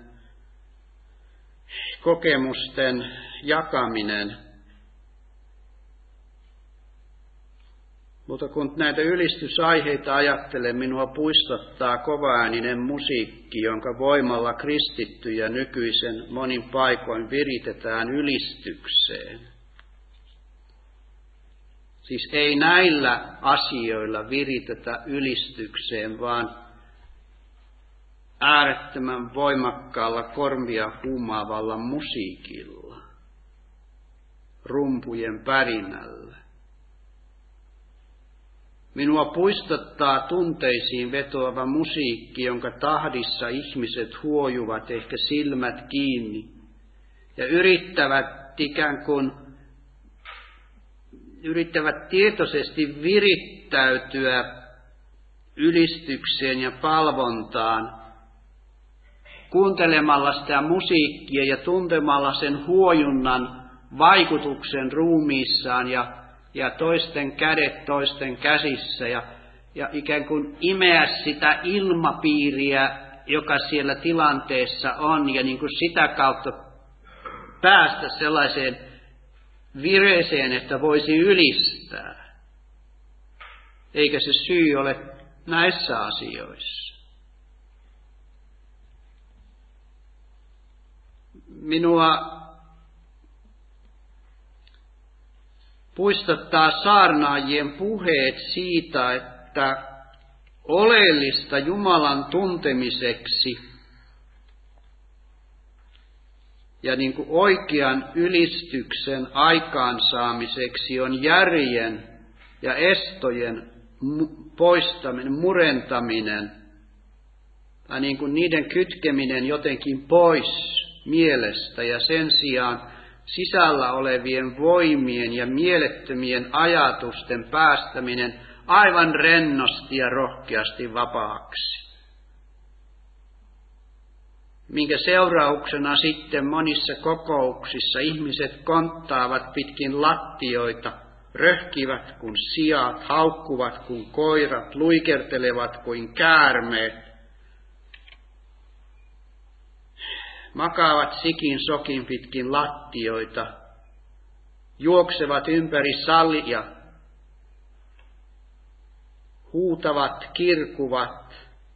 Speaker 1: kokemusten jakaminen. Mutta kun näitä ylistysaiheita ajattelen, minua puistattaa kovaääninen musiikki, jonka voimalla kristittyjä nykyisen monin paikoin viritetään ylistykseen. Siis ei näillä asioilla viritetä ylistykseen, vaan äärettömän voimakkaalla korvia huumaavalla musiikilla, rumpujen pärinällä. Minua puistattaa tunteisiin vetoava musiikki, jonka tahdissa ihmiset huojuvat ehkä silmät kiinni ja yrittävät tietoisesti virittäytyä ylistykseen ja palvontaan, kuuntelemalla sitä musiikkia ja tuntemalla sen huojunnan vaikutuksen ruumiissaan ja toisten kädet toisten käsissä ja ikään kuin imeä sitä ilmapiiriä, joka siellä tilanteessa on, ja niin kuin sitä kautta päästä sellaiseen vireeseen, että voisi ylistää. Eikä se syy ole näissä asioissa. Minua puistattaa saarnaajien puheet siitä, että oleellista Jumalan tuntemiseksi ja niin kuin oikean ylistyksen aikaansaamiseksi on järjen ja estojen poistaminen, murentaminen, tai niin kuin niiden kytkeminen jotenkin pois mielestä ja sen sijaan sisällä olevien voimien ja mielettömien ajatusten päästäminen aivan rennosti ja rohkeasti vapaaksi. Minkä seurauksena sitten monissa kokouksissa ihmiset konttaavat pitkin lattioita, röhkivät kuin siat, haukkuvat kuin koirat, luikertelevat kuin käärmeet, makaavat sikin sokin pitkin lattioita, juoksevat ympäri salia, huutavat, kirkuvat,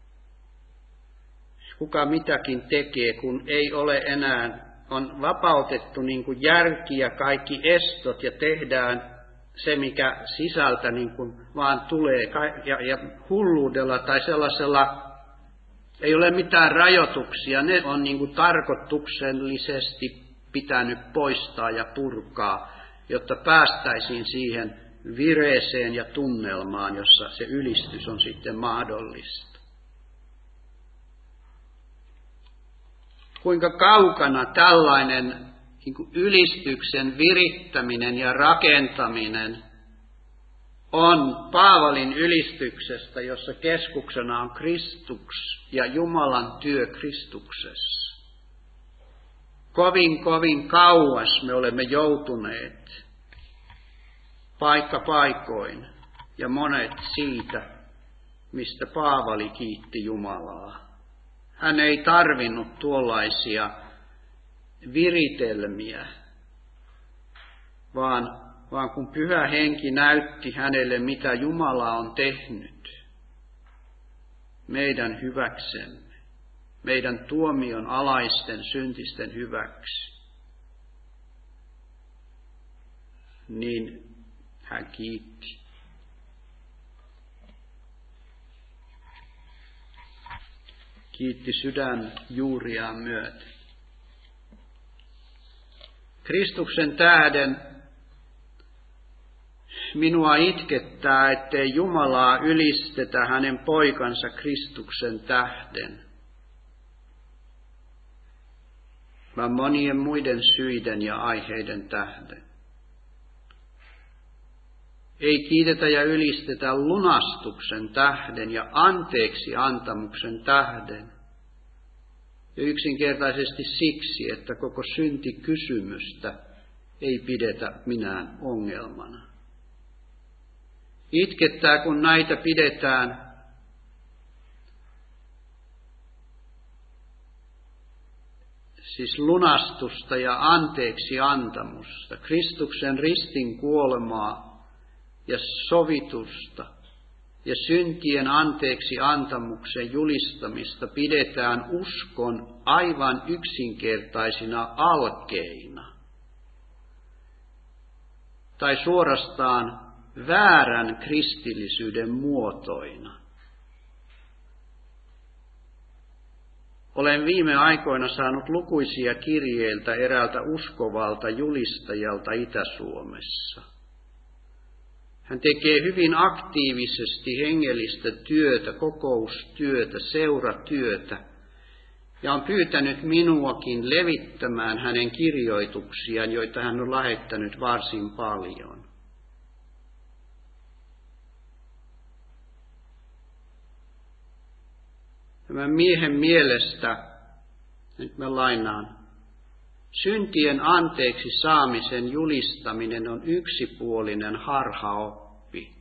Speaker 1: kuka mitäkin tekee, kun ei ole enää, on vapautettu niin kuin järki ja kaikki estot ja tehdään se, mikä sisältä niin kuin vaan tulee ja hulluudella tai sellaisella ei ole mitään rajoituksia, ne on niin kuin tarkoituksellisesti pitänyt poistaa ja purkaa, jotta päästäisiin siihen vireeseen ja tunnelmaan, jossa se ylistys on sitten mahdollista. Kuinka kaukana tällainen niin kuin ylistyksen virittäminen ja rakentaminen on Paavalin ylistyksestä, jossa keskuksena on Kristus ja Jumalan työ Kristuksessa. Kovin kauas me olemme joutuneet paikka paikoin ja monet siitä, mistä Paavali kiitti Jumalaa. Hän ei tarvinnut tuollaisia viritelmiä, vaan kun Pyhä Henki näytti hänelle, mitä Jumala on tehnyt meidän hyväksemme, meidän tuomion alaisten syntisten hyväksi, niin hän kiitti. Kiitti sydän juuriaan myöten. Kristuksen tähden minua itkettää, ettei Jumalaa ylistetä hänen poikansa Kristuksen tähden, vaan monien muiden syiden ja aiheiden tähden. Ei kiitetä ja ylistetä lunastuksen tähden ja anteeksi antamuksen tähden. Ja yksinkertaisesti siksi, että koko syntikysymystä ei pidetä minään ongelmana. Itkettää, kun näitä pidetään siis lunastusta ja anteeksi antamusta, Kristuksen ristin kuolemaa ja sovitusta ja syntien anteeksi antamuksen julistamista pidetään uskon aivan yksinkertaisina alkeina tai suorastaan väärän kristillisyyden muotoina. Olen viime aikoina saanut lukuisia kirjeiltä eräältä uskovalta julistajalta Itä-Suomessa. Hän tekee hyvin aktiivisesti hengellistä työtä, kokoustyötä, seuratyötä ja on pyytänyt minuakin levittämään hänen kirjoituksiaan, joita hän on lähettänyt varsin paljon. Tämän miehen mielestä, nyt mä lainaan, syntien anteeksi saamisen julistaminen on yksipuolinen harhaoppi.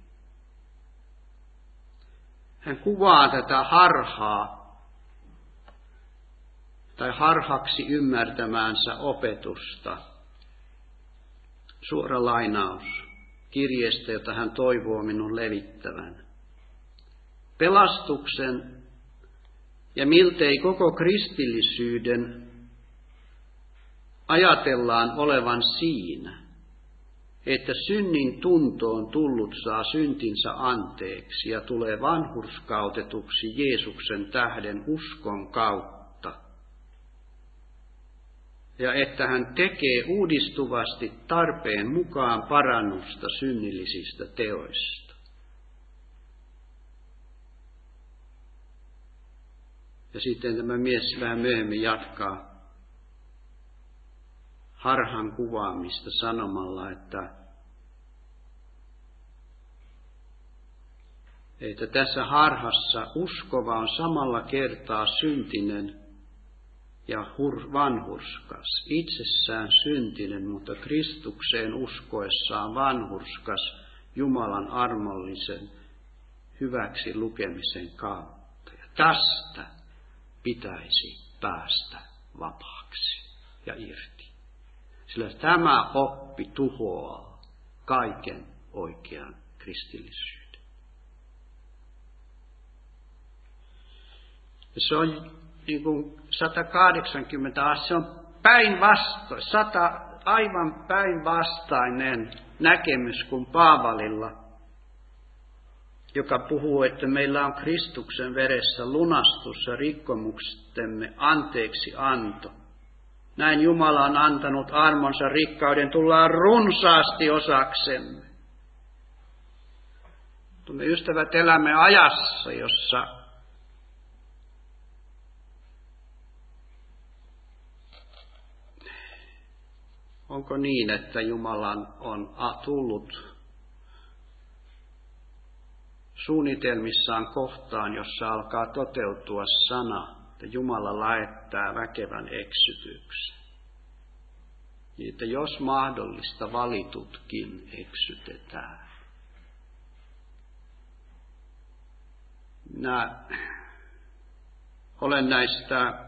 Speaker 1: Hän kuvaa tätä harhaa tai harhaksi ymmärtämäänsä opetusta. Suora lainaus kirjeestä, jota hän toivoo minun levittävän. Pelastuksen ja miltei koko kristillisyyden ajatellaan olevan siinä, että synnin tuntoon tullut saa syntinsä anteeksi ja tulee vanhurskautetuksi Jeesuksen tähden uskon kautta. Ja että hän tekee uudistuvasti tarpeen mukaan parannusta synnillisistä teoista. Ja sitten tämä mies vähän myöhemmin jatkaa harhan kuvaamista sanomalla, että tässä harhassa uskova on samalla kertaa syntinen ja vanhurskas, itsessään syntinen, mutta Kristukseen uskoessaan vanhurskas Jumalan armollisen hyväksi lukemisen kautta. Ja tästä pitäisi päästä vapaaksi ja irti. Sillä tämä oppi tuhoaa kaiken oikean kristillisyyden. Ja se on niin kuin 180 astetta, se on päinvastoin, aivan päinvastainen näkemys kuin Paavalilla, joka puhuu, että meillä on Kristuksen veressä lunastus ja rikkomustemme anteeksi anto. Näin Jumala on antanut armonsa rikkauden tullaan runsaasti osaksemme. Me ystävät elämme ajassa, jossa onko niin, että Jumalan on tullut suunnitelmissaan kohtaan, jossa alkaa toteutua sana, että Jumala lähettää väkevän eksytyksen. Niin, että jos mahdollista, valitutkin eksytetään. Minä olen näistä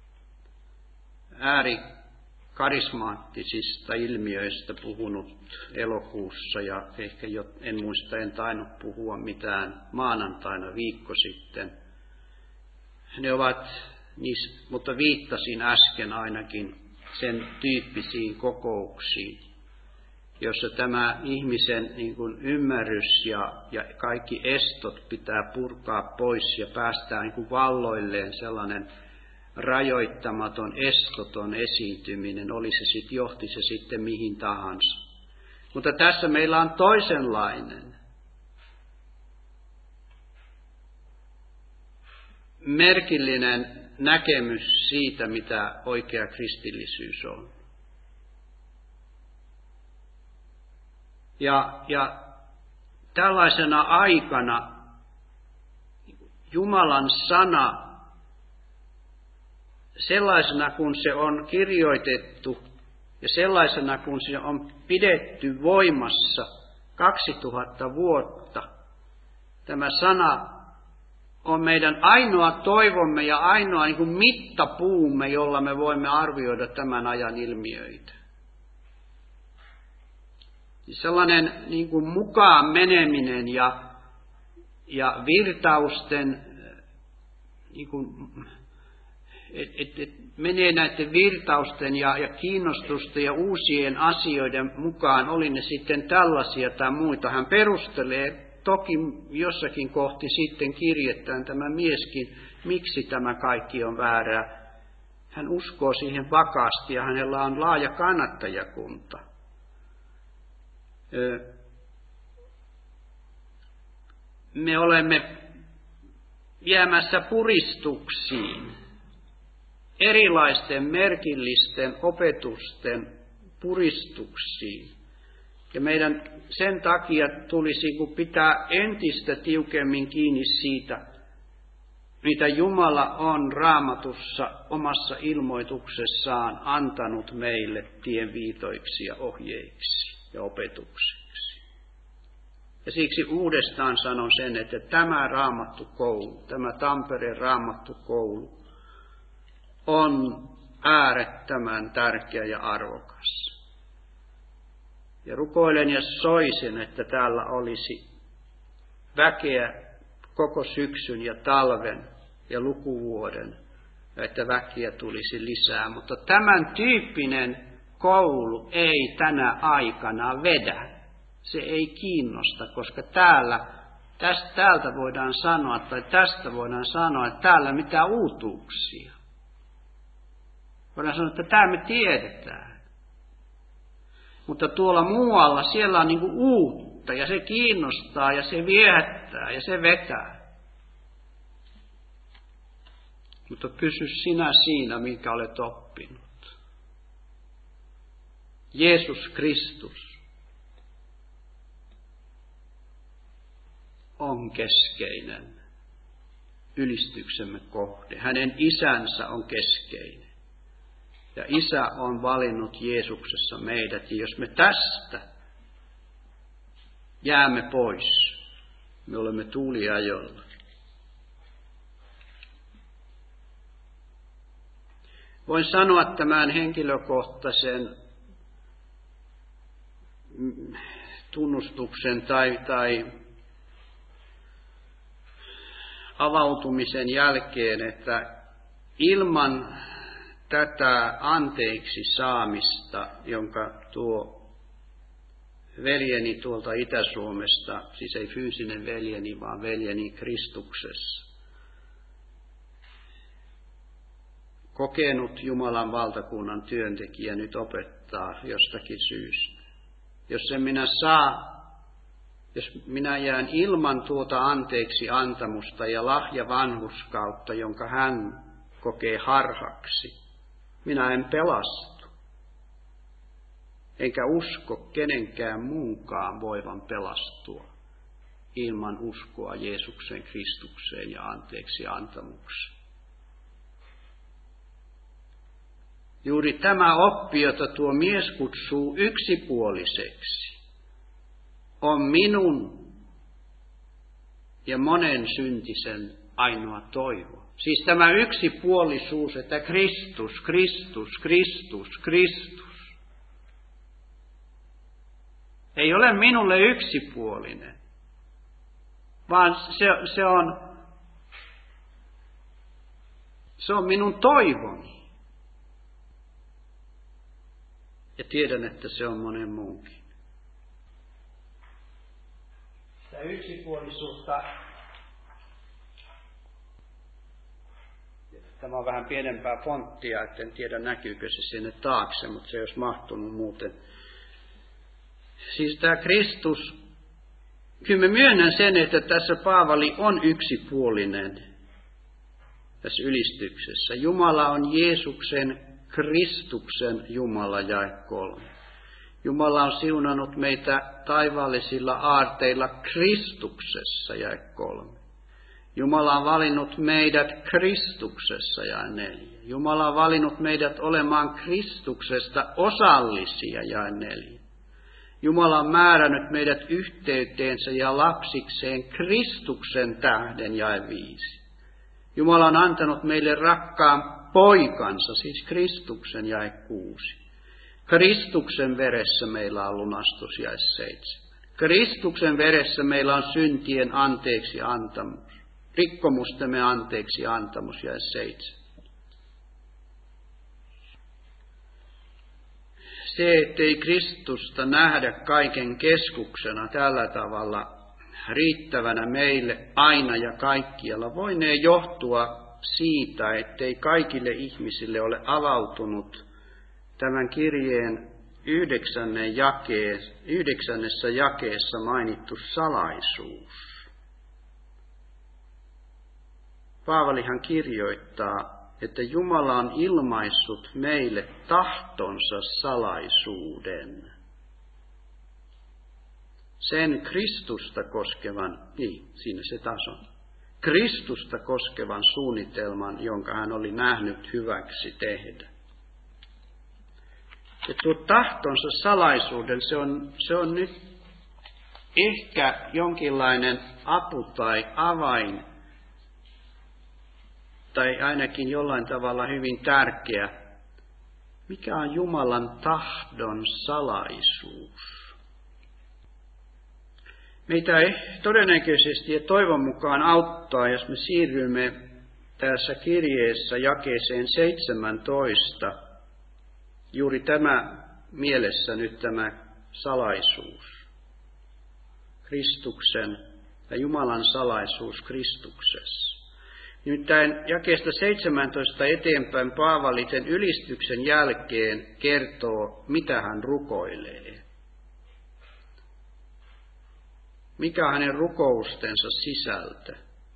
Speaker 1: karismaattisista ilmiöistä puhunut elokuussa ja ehkä en tainnut puhua mitään maanantaina viikko sitten. Ne ovat, mutta viittasin äsken ainakin sen tyyppisiin kokouksiin, jossa tämä ihmisen niin kuin ymmärrys ja kaikki estot pitää purkaa pois ja päästään niin kuin valloilleen sellainen rajoittamaton, estoton esiintyminen, johti se sitten mihin tahansa. Mutta tässä meillä on toisenlainen merkillinen näkemys siitä, mitä oikea kristillisyys on. Ja tällaisena aikana Jumalan sana, sellaisena kun se on kirjoitettu ja sellaisena kun se on pidetty voimassa 2000 vuotta, tämä sana on meidän ainoa toivomme ja ainoa niin kuin mittapuumme, jolla me voimme arvioida tämän ajan ilmiöitä. sellainen niin kuin mukaan meneminen ja virtausten, niin kuin, et menee näiden virtausten ja kiinnostusten ja uusien asioiden mukaan, oli ne sitten tällaisia tai muita. Hän perustelee toki jossakin kohti sitten kirjettään tämä mieskin, miksi tämä kaikki on väärää. Hän uskoo siihen vakaasti ja hänellä on laaja kannattajakunta. Me olemme jäämässä puristuksiin, erilaisten merkillisten opetusten puristuksiin. Ja meidän sen takia tulisi pitää entistä tiukemmin kiinni siitä, mitä Jumala on Raamatussa omassa ilmoituksessaan antanut meille tienviitoiksi ja ohjeiksi ja opetukseksi. Ja siksi uudestaan sanon sen, että tämä Raamattukoulu, tämä Tampereen Raamattukoulu on äärettömän tärkeä ja arvokas. Ja rukoilen ja soisin, että täällä olisi väkeä koko syksyn ja talven ja lukuvuoden, että väkeä tulisi lisää. Mutta tämän tyyppinen koulu ei tänä aikana vedä. Se ei kiinnosta, koska täältä voidaan sanoa, tai tästä voidaan sanoa, että täällä mitään uutuuksia. Voidaan sanoa, että tämä me tiedetään. Mutta tuolla muualla siellä on niin kuin uutta, ja se kiinnostaa, ja se viehättää, ja se vetää. Mutta pysy sinä siinä, minkä olet oppinut. Jeesus Kristus on keskeinen ylistyksemme kohde. Hänen isänsä on keskeinen. Ja isä on valinnut Jeesuksessa meidät. Ja jos me tästä jäämme pois, me olemme tuuliajolla. Voin sanoa tämän henkilökohtaisen tunnustuksen tai avautumisen jälkeen, että ilman tätä anteeksi saamista, jonka tuo veljeni tuolta Itä-Suomesta, siis ei fyysinen veljeni, vaan veljeni Kristuksessa, kokenut Jumalan valtakunnan työntekijä nyt opettaa jostakin syystä. Jos minä jään ilman tuota anteeksi antamusta ja lahjavanhurskautta, jonka hän kokee harhaksi, minä en pelastu. Enkä usko kenenkään muunkaan voivan pelastua ilman uskoa Jeesuksen Kristukseen ja anteeksi antamukseen. Juuri tämä oppi, jota tuo mies kutsuu yksipuoliseksi, on minun ja monen syntisen ainoa toivo. Siis tämä yksipuolisuus, että Kristus, Kristus, Kristus, Kristus, ei ole minulle yksipuolinen, vaan se on minun toivoni. Ja tiedän, että se on monen muunkin. Sitä yksipuolisuutta, tämä on vähän pienempää fonttia, että en tiedä näkyykö se sinne taakse, mutta se ei olisi mahtunut muuten. Siis tämä Kristus, kyllä mä myönnän sen, että tässä Paavali on yksipuolinen tässä ylistyksessä. Jumala on Jeesuksen Kristuksen Jumala, jae 3. Jumala on siunannut meitä taivaallisilla aarteilla Kristuksessa, jae 3. Jumala on valinnut meidät Kristuksessa, jae 4. Jumala on valinnut meidät olemaan Kristuksesta osallisia, jae 4. Jumala on määrännyt meidät yhteyteensä ja lapsikseen Kristuksen tähden, jae 5. Jumala on antanut meille rakkaan poikansa, siis Kristuksen, jae 6. Kristuksen veressä meillä on lunastus, jae 7. Kristuksen veressä meillä on syntien anteeksi antamus. Rikkomustemme anteeksi antamus, jae 7. Se, ettei Kristusta nähdä kaiken keskuksena tällä tavalla riittävänä meille aina ja kaikkialla, voinee johtua siitä, ettei kaikille ihmisille ole avautunut tämän kirjeen 9. jakeessa mainittu salaisuus. Paavalihan kirjoittaa, että Jumala on ilmaissut meille tahtonsa salaisuuden. Sen Kristusta koskevan, siinä se taas on, Kristusta koskevan suunnitelman, jonka hän oli nähnyt hyväksi tehdä. Ja tuo tahtonsa salaisuuden, se on nyt ehkä jonkinlainen apu tai avain, tai ainakin jollain tavalla hyvin tärkeä. Mikä on Jumalan tahdon salaisuus? Meitä todennäköisesti ja toivon mukaan auttaa, jos me siirrymme tässä kirjeessä jakeeseen 17. Juuri tämä mielessä nyt tämä salaisuus. Kristuksen ja Jumalan salaisuus Kristuksessa. Nimittäin jakeesta 17 eteenpäin Paavali sen ylistyksen jälkeen kertoo, mitä hän rukoilee. Mikä on hänen rukoustensa sisältö?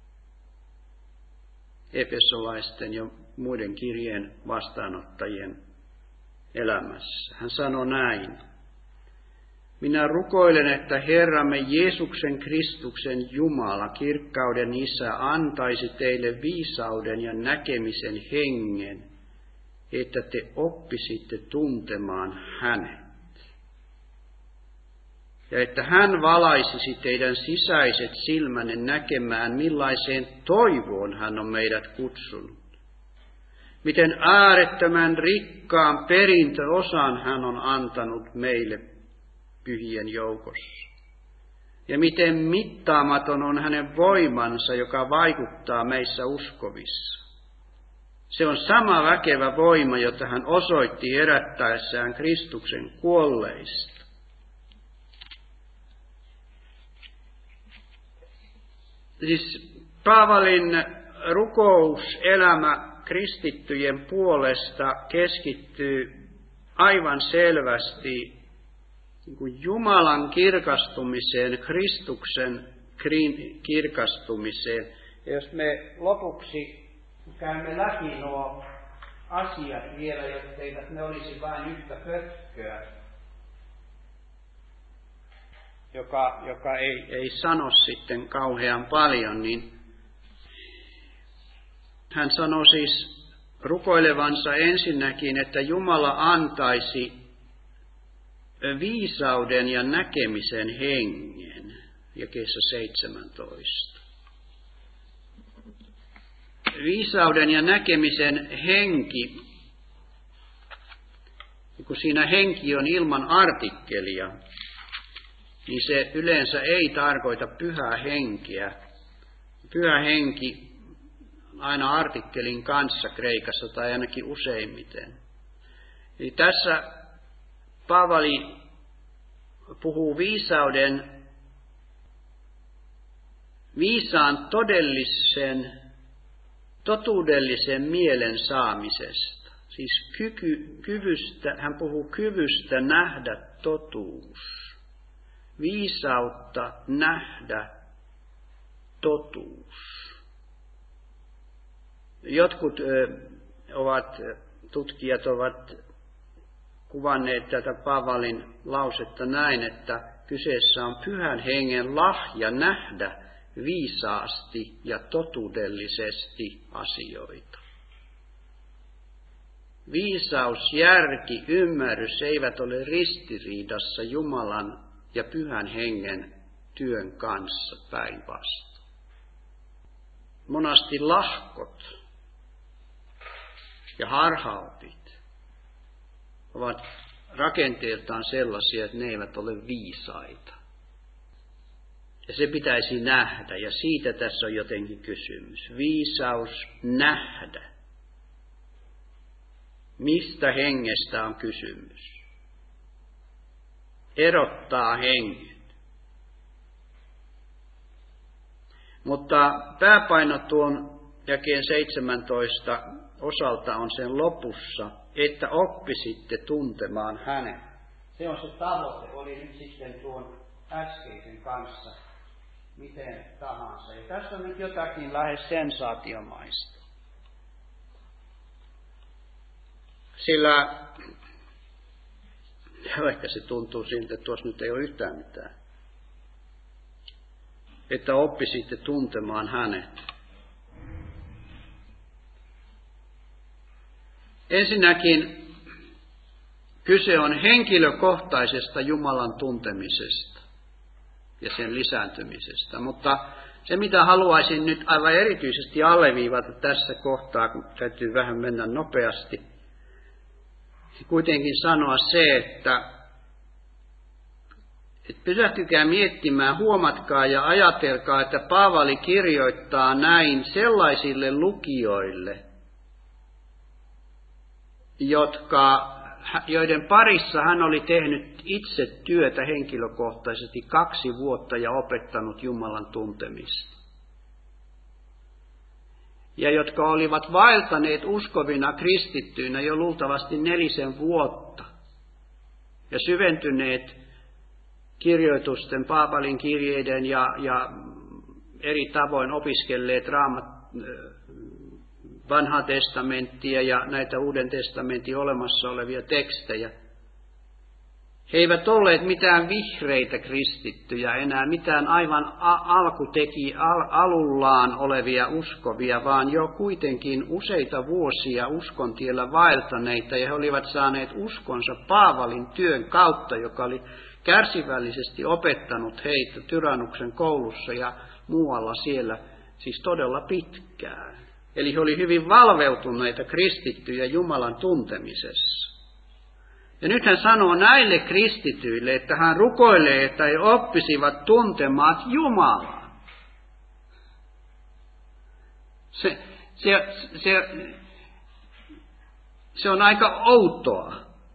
Speaker 1: Efesolaisten ja muiden kirjeen vastaanottajien elämässä. Hän sanoo näin. Minä rukoilen, että Herramme Jeesuksen Kristuksen Jumala, kirkkauden Isä, antaisi teille viisauden ja näkemisen hengen, että te oppisitte tuntemaan hänet. Ja että hän valaisisi teidän sisäiset silmänne näkemään, millaiseen toivoon hän on meidät kutsunut. Miten äärettömän rikkaan perintöosan hän on antanut meille pyhien joukossa. Ja miten mittaamaton on hänen voimansa, joka vaikuttaa meissä uskovissa. Se on sama väkevä voima, jota hän osoitti herättäessään Kristuksen kuolleista. Siis Paavalin rukouselämä kristittyjen puolesta keskittyy aivan selvästi Jumalan kirkastumiseen, Kristuksen kirkastumiseen. Ja jos me lopuksi käymme läpi nuo asiat vielä, jotteivät ne olisi vain yhtä pötköä, joka ei sano sitten kauhean paljon, niin hän sanoo siis rukoilevansa ensinnäkin, että Jumala antaisi viisauden ja näkemisen hengen, jakeessa 17. Viisauden ja näkemisen henki, kun siinä henki on ilman artikkelia, niin se yleensä ei tarkoita pyhää henkeä. Pyhä henki aina artikkelin kanssa kreikassa tai ainakin useimmiten. Eli tässä Paavali puhuu viisaan totuudellisen mielen saamisesta. Siis hän puhuu kyvystä nähdä totuus. Viisautta nähdä totuus. Jotkut tutkijat ovat kuvanneet tätä Paavalin lausetta näin, että kyseessä on pyhän hengen lahja nähdä viisaasti ja totuudellisesti asioita. Viisaus, järki, ymmärrys eivät ole ristiriidassa Jumalan ja pyhän hengen työn kanssa päinvastoin. Monasti lahkot ja harhaopit ovat rakenteeltaan sellaisia, että ne eivät ole viisaita. Ja se pitäisi nähdä, ja siitä tässä on jotenkin kysymys. Viisaus nähdä. Mistä hengestä on kysymys? Erottaa henget. Mutta pääpaino tuon jakeen 17 osalta on sen lopussa, että oppisitte tuntemaan hänet. Se on se tavoite, oli nyt sitten tuon äskeisen kanssa miten tahansa. Ja tässä on nyt jotakin lähes sensaatiomaista. Sillä ehkä se tuntuu siltä, että tuossa nyt ei ole yhtään mitään. Että oppisitte tuntemaan hänet. Ensinnäkin kyse on henkilökohtaisesta Jumalan tuntemisesta ja sen lisääntymisestä. Mutta se, mitä haluaisin nyt aivan erityisesti alleviivata tässä kohtaa, kun täytyy vähän mennä nopeasti, kuitenkin sanoa se, että pysähtykää miettimään, huomatkaa ja ajatelkaa, että Paavali kirjoittaa näin sellaisille lukijoille, joiden parissa hän oli tehnyt itse työtä henkilökohtaisesti 2 vuotta ja opettanut Jumalan tuntemista. Ja jotka olivat vaeltaneet uskovina kristittyinä jo luultavasti 4 vuotta ja syventyneet kirjoitusten, Paavalin kirjeiden ja eri tavoin opiskelleet Vanhaa testamenttia ja näitä Uuden testamentin olemassa olevia tekstejä. He eivät olleet mitään vihreitä kristittyjä enää, mitään aivan alullaan olevia uskovia, vaan jo kuitenkin useita vuosia uskontiellä vaeltaneita, ja he olivat saaneet uskonsa Paavalin työn kautta, joka oli kärsivällisesti opettanut heitä Tyrannuksen koulussa ja muualla siellä, siis todella pitkään. Eli he olivat hyvin valveutuneita kristittyjä Jumalan tuntemisessa. Ja nyt hän sanoo näille kristityille, että hän rukoilee, että he oppisivat tuntemaan Jumalaa. Se on aika outoa,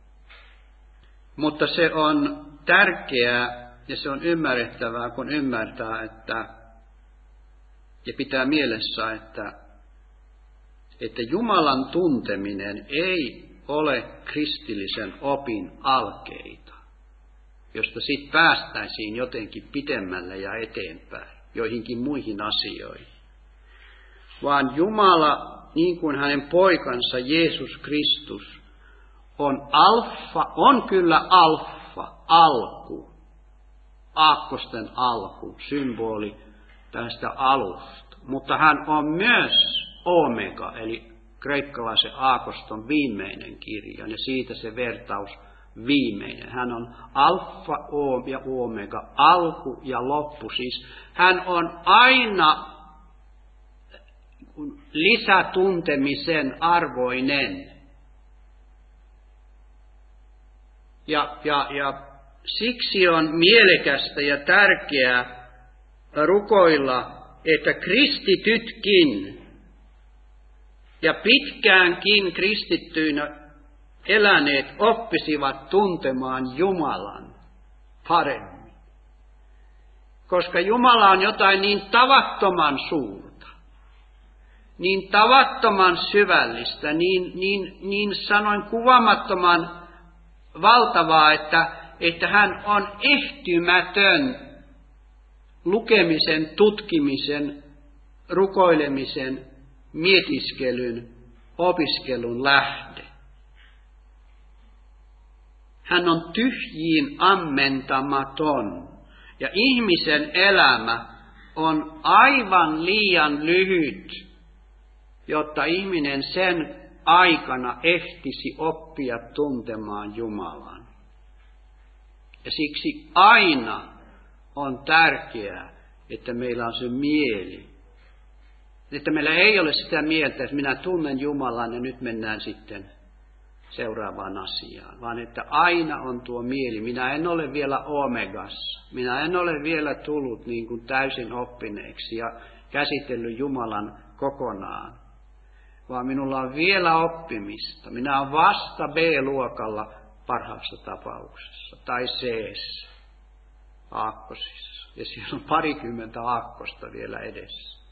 Speaker 1: mutta se on tärkeää ja se on ymmärrettävää, kun ymmärtää, ja pitää mielessä, että Jumalan tunteminen ei ole kristillisen opin alkeita, josta sitten päästäisiin jotenkin pitemmälle ja eteenpäin, joihinkin muihin asioihin. Vaan Jumala, niin kuin hänen poikansa Jeesus Kristus, on kyllä alku, aakkosten alku, symboli tästä alusta, mutta hän on myös omega, eli kreikkalaisen aakoston viimeinen kirja, ja siitä se vertaus viimeinen. Hän on alfa ja omega, alku ja loppu. Siis hän on aina lisätuntemisen arvoinen. Ja siksi on mielekästä ja tärkeää rukoilla, että kristitytkin ja pitkäänkin kristittyinä eläneet oppisivat tuntemaan Jumalan paremmin. Koska Jumala on jotain niin tavattoman suurta, niin tavattoman syvällistä, niin sanoin kuvaamattoman valtavaa, että hän on ehtymätön lukemisen, tutkimisen, rukoilemisen, mietiskelyn, opiskelun lähde. Hän on tyhjiin ammentamaton ja ihmisen elämä on aivan liian lyhyt, jotta ihminen sen aikana ehtisi oppia tuntemaan Jumalan. Ja siksi aina on tärkeää, että meillä on se mieli. Että meillä ei ole sitä mieltä, että minä tunnen Jumalan ja nyt mennään sitten seuraavaan asiaan, vaan että aina on tuo mieli. Minä en ole vielä omegassa. Minä en ole vielä tullut niin kuin täysin oppineeksi ja käsitellyt Jumalan kokonaan, vaan minulla on vielä oppimista. Minä olen vasta B-luokalla parhaassa tapauksessa, tai C-ssä, aakkosissa, ja siellä on 20 aakkosta vielä edessä.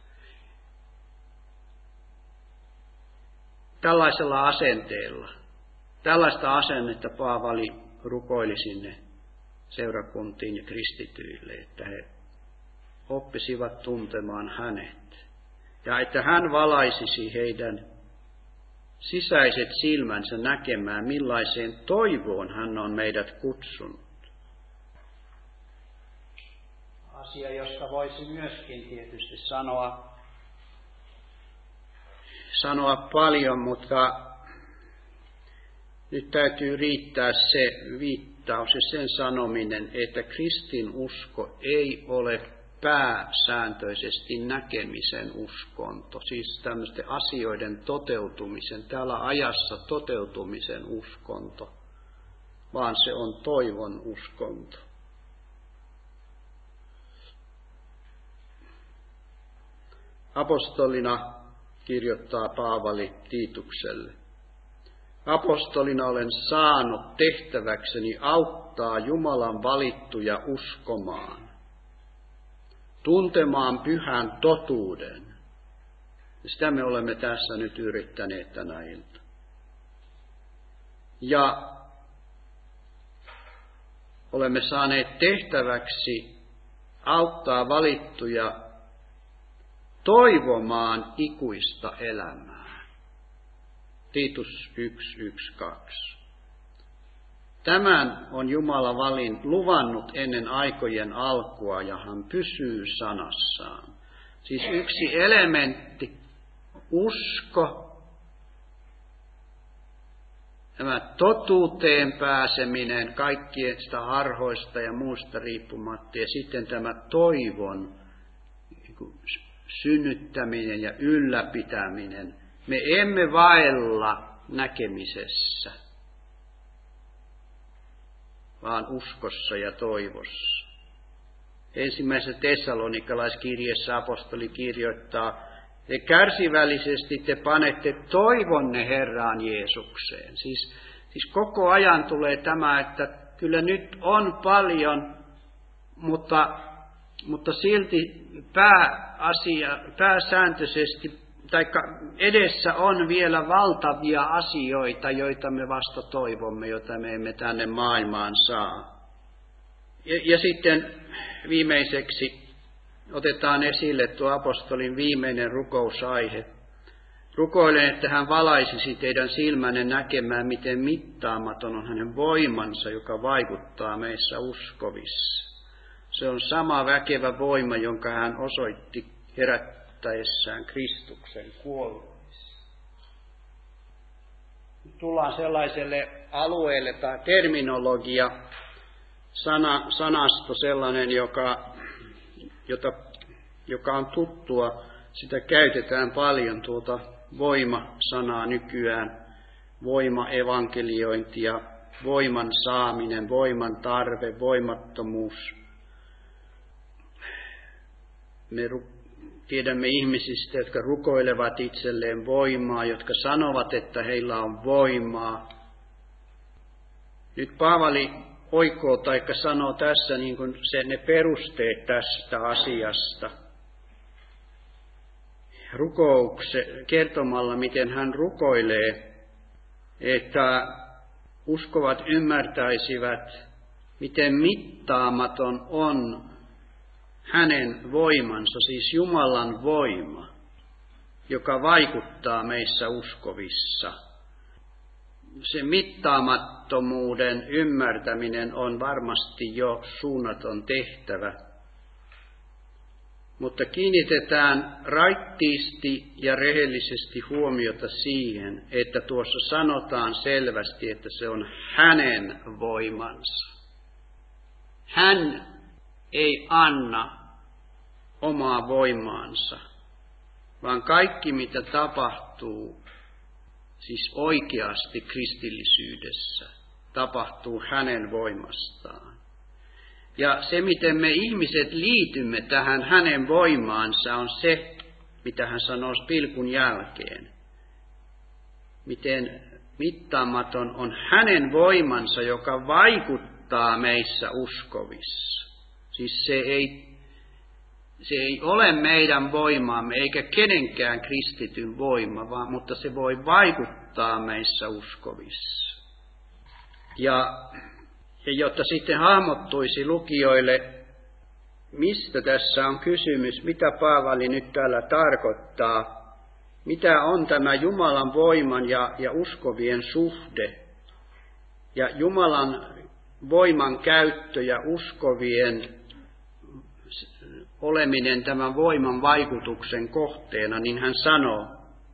Speaker 1: Tällaisella asenteella, tällaista asennetta Paavali rukoili sinne seurakuntiin ja kristityille, että he oppisivat tuntemaan hänet. Ja että hän valaisisi heidän sisäiset silmänsä näkemään, millaiseen toivoon hän on meidät kutsunut. Asia, josta voisi myöskin tietysti sanoa paljon, mutta nyt täytyy riittää se viittaus ja sen sanominen, että kristinusko ei ole pääsääntöisesti näkemisen uskonto, siis tämmöisten asioiden toteutumisen, täällä ajassa toteutumisen uskonto, vaan se on toivon uskonto. Apostolina kirjoittaa Paavali Tiitukselle. Apostolina olen saanut tehtäväkseni auttaa Jumalan valittuja uskomaan, tuntemaan pyhän totuuden. Ja sitä me olemme tässä nyt yrittäneet tänä iltana. Ja olemme saaneet tehtäväksi auttaa valittuja toivomaan ikuista elämää. Tiitus 1:1-2. Tämän on Jumala luvannut ennen aikojen alkua ja hän pysyy sanassaan. Siis yksi elementti, usko, tämä totuuteen pääseminen kaikista harhoista ja muusta riippumatta ja sitten tämä toivon synnyttäminen ja ylläpitäminen. Me emme vaella näkemisessä, vaan uskossa ja toivossa. Ensimmäisessä Tessalonikalaiskirjeessä apostoli kirjoittaa, te kärsivällisesti te panette toivonne Herraan Jeesukseen. Siis koko ajan tulee tämä, että kyllä nyt on paljon, mutta silti pääsääntöisesti, tai edessä on vielä valtavia asioita, joita me vasta toivomme, joita me emme tänne maailmaan saa. Ja sitten viimeiseksi otetaan esille tuo apostolin viimeinen rukousaihe. Rukoilen, että hän valaisisi teidän silmänne näkemään, miten mittaamaton on hänen voimansa, joka vaikuttaa meissä uskovissa. Se on sama väkevä voima, jonka hän osoitti herättäessään Kristuksen kuolleissa. Tullaan sellaiselle alueelle tai terminologia, sanasto sellainen, joka on tuttua. Sitä käytetään paljon tuota voima-sanaa nykyään, voimaevankeliointia, voiman saaminen, voiman tarve, voimattomuus. Me tiedämme ihmisistä, jotka rukoilevat itselleen voimaa, jotka sanovat, että heillä on voimaa. Nyt Paavali oikoo taikka sanoo tässä niin kuin ne perusteet tästä asiasta. Kertomalla, miten hän rukoilee, että uskovat ymmärtäisivät, miten mittaamaton on hänen voimansa, siis Jumalan voima, joka vaikuttaa meissä uskovissa. Se mittaamattomuuden ymmärtäminen on varmasti jo suunnaton tehtävä, mutta kiinnitetään raittiisti ja rehellisesti huomiota siihen, että tuossa sanotaan selvästi, että se on hänen voimansa. Hän ei anna omaa voimaansa, vaan kaikki mitä tapahtuu, siis oikeasti kristillisyydessä, tapahtuu hänen voimastaan. Ja se, miten me ihmiset liitymme tähän hänen voimaansa, on se, mitä hän sanoo pilkun jälkeen. Miten mittaamaton on hänen voimansa, joka vaikuttaa meissä uskovissa. Siis se ei ole meidän voimaamme eikä kenenkään kristityn voima, mutta se voi vaikuttaa meissä uskovissa. Ja jotta sitten hahmottuisi lukijoille, mistä tässä on kysymys, mitä Paavali nyt täällä tarkoittaa, mitä on tämä Jumalan voiman ja uskovien suhde, ja Jumalan voiman käyttö ja uskovien oleminen tämän voiman vaikutuksen kohteena, niin hän sanoo,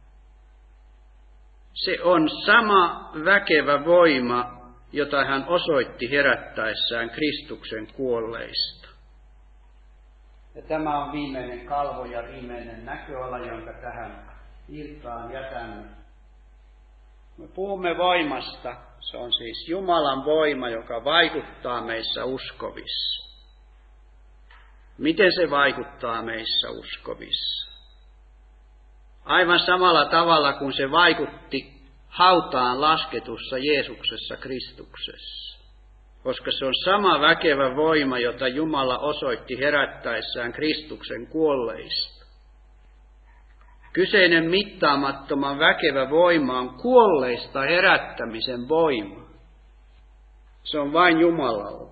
Speaker 1: se on sama väkevä voima, jota hän osoitti herättäessään Kristuksen kuolleista. Ja tämä on viimeinen kalvo ja viimeinen näköala, jonka tähän iltaan jätämme. Me puhumme voimasta, se on siis Jumalan voima, joka vaikuttaa meissä uskovissa. Miten se vaikuttaa meissä uskovissa? Aivan samalla tavalla kuin se vaikutti hautaan lasketussa Jeesuksessa Kristuksessa, koska se on sama väkevä voima, jota Jumala osoitti herättäessään Kristuksen kuolleista. Kyseinen mittaamattoman väkevä voima on kuolleista herättämisen voima. Se on vain Jumalalla.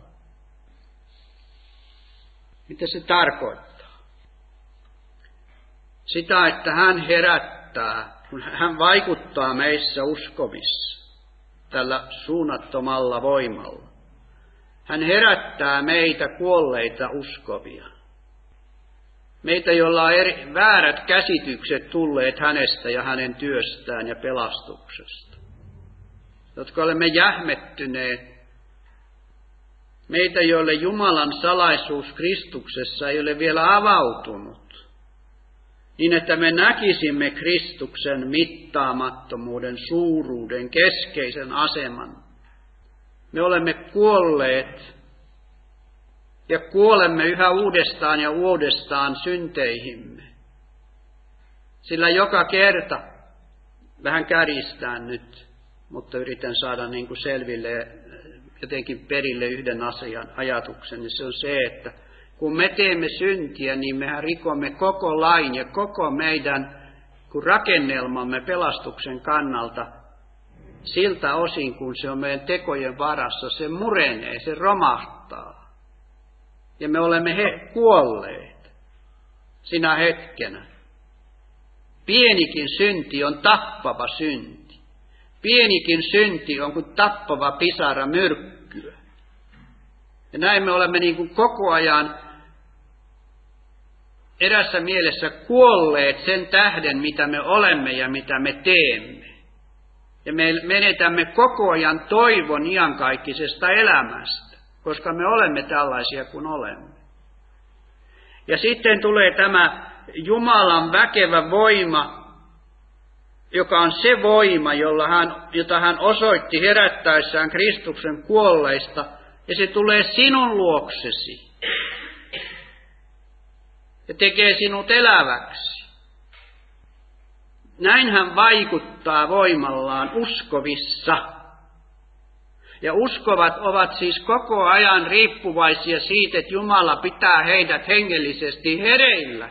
Speaker 1: Mitä se tarkoittaa? Sitä, että hän herättää, kun hän vaikuttaa meissä uskovissa tällä suunnattomalla voimalla. Hän herättää meitä kuolleita uskovia. Meitä, joilla on väärät käsitykset tulleet hänestä ja hänen työstään ja pelastuksesta. Jotka olemme jähmettyneet. Meitä, joille Jumalan salaisuus Kristuksessa ei ole vielä avautunut. Niin, että me näkisimme Kristuksen mittaamattomuuden, suuruuden, keskeisen aseman. Me olemme kuolleet ja kuolemme yhä uudestaan ja uudestaan synteihimme. Sillä joka kerta, vähän kärjistään nyt, mutta yritän saada niin kuin selville jotenkin perille yhden asian, ajatuksen, niin se on se, että kun me teemme syntiä, niin mehän rikomme koko lain ja koko meidän rakennelmamme pelastuksen kannalta siltä osin, kun se on meidän tekojen varassa, se murenee, se romahtaa. Ja me olemme kuolleet sinä hetkenä. Pienikin synti on tappava synti. Pienikin synti on kuin tappava pisara myrkkyä. Ja näin me olemme niin kuin koko ajan erässä mielessä kuolleet sen tähden, mitä me olemme ja mitä me teemme. Ja me menetämme koko ajan toivon iankaikkisesta elämästä, koska me olemme tällaisia kuin olemme. Ja sitten tulee tämä Jumalan väkevä voima, joka on se voima, jota hän osoitti herättäessään Kristuksen kuolleista, ja se tulee sinun luoksesi ja tekee sinut eläväksi. Näin hän vaikuttaa voimallaan uskovissa. Ja uskovat ovat siis koko ajan riippuvaisia siitä, että Jumala pitää heidät hengellisesti hereillä.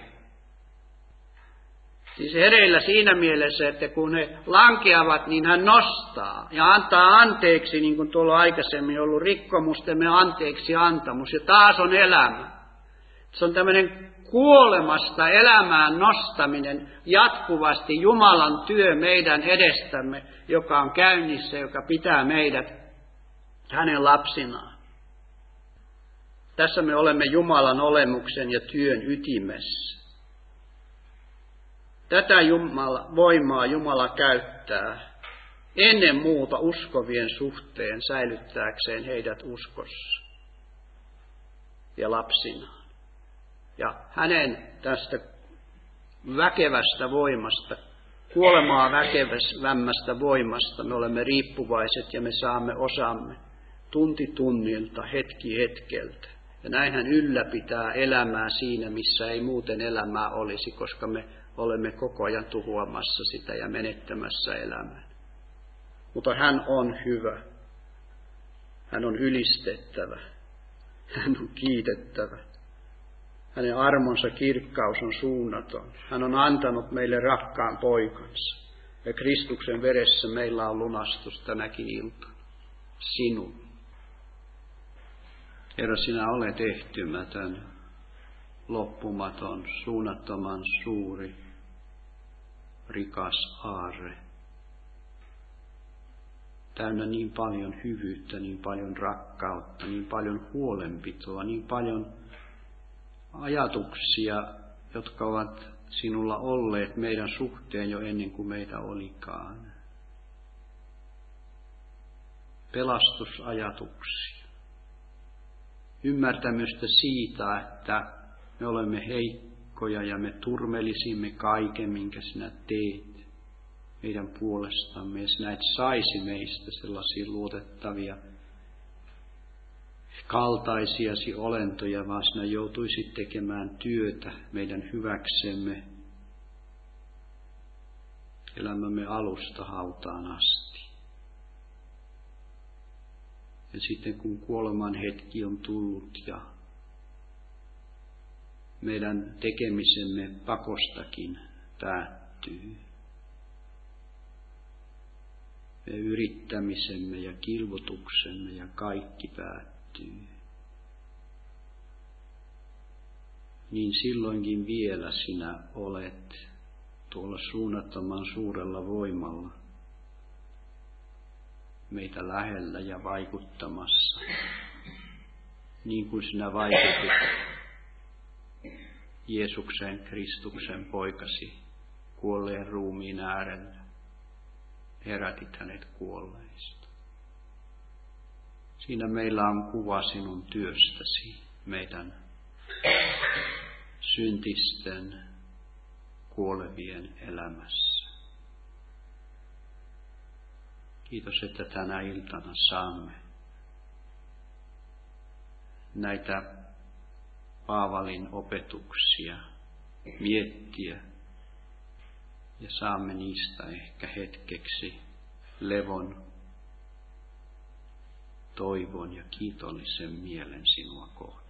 Speaker 1: Siis hereillä siinä mielessä, että kun he lankeavat, niin hän nostaa ja antaa anteeksi, niin kuin tuolla aikaisemmin ollut rikkomustemme anteeksi antamus. Ja taas on elämä. Se on tämmöinen kuolemasta elämään nostaminen jatkuvasti Jumalan työ meidän edestämme, joka on käynnissä, joka pitää meidät hänen lapsinaan. Tässä me olemme Jumalan olemuksen ja työn ytimessä. Tätä voimaa Jumala käyttää ennen muuta uskovien suhteen säilyttääkseen heidät uskossa ja lapsinaan. Ja hänen tästä väkevästä voimasta kuolemaa väkevämmästä voimasta me olemme riippuvaiset ja me saamme osamme tunti tunnilta, hetki hetkeltä. Ja näinhän ylläpitää elämää siinä, missä ei muuten elämää olisi, koska me olemme koko ajan tuhoamassa sitä ja menettämässä elämää. Mutta hän on hyvä. Hän on ylistettävä. Hän on kiitettävä. Hänen armonsa kirkkaus on suunnaton. Hän on antanut meille rakkaan poikansa. Ja Kristuksen veressä meillä on lunastus tänäkin iltana. Sinun. Herra, sinä olet ehtymätön, loppumaton, suunnattoman suuri, rikas aarre. Täynnä niin paljon hyvyyttä, niin paljon rakkautta, niin paljon huolenpitoa, niin paljon ajatuksia, jotka ovat sinulla olleet meidän suhteen jo ennen kuin meitä olikaan. Pelastusajatuksia. Ymmärtämystä siitä, että me olemme heikkoja ja me turmelisimme kaiken, minkä sinä teet meidän puolestamme. Ja sinä et saisi meistä sellaisia luotettavia kaltaisiasi olentoja, vaan sinä joutuisit tekemään työtä meidän hyväksemme elämämme alusta hautaan asti. Ja sitten kun kuoleman hetki on tullut ja meidän tekemisemme pakostakin päättyy, me yrittämisemme ja kilvotuksemme ja kaikki päättyy, niin silloinkin vielä sinä olet tuolla suunnattoman suurella voimalla meitä lähellä ja vaikuttamassa, niin kuin sinä vaikutit Jeesuksen, Kristuksen poikasi kuolleen ruumiin äärellä. Herätit hänet kuolleista. Siinä meillä on kuva sinun työstäsi, meidän syntisten kuolevien elämässä. Kiitos, että tänä iltana saamme näitä Paavalin opetuksia miettiä ja saamme niistä ehkä hetkeksi levon, toivon ja kiitollisen mielen sinua kohtaan.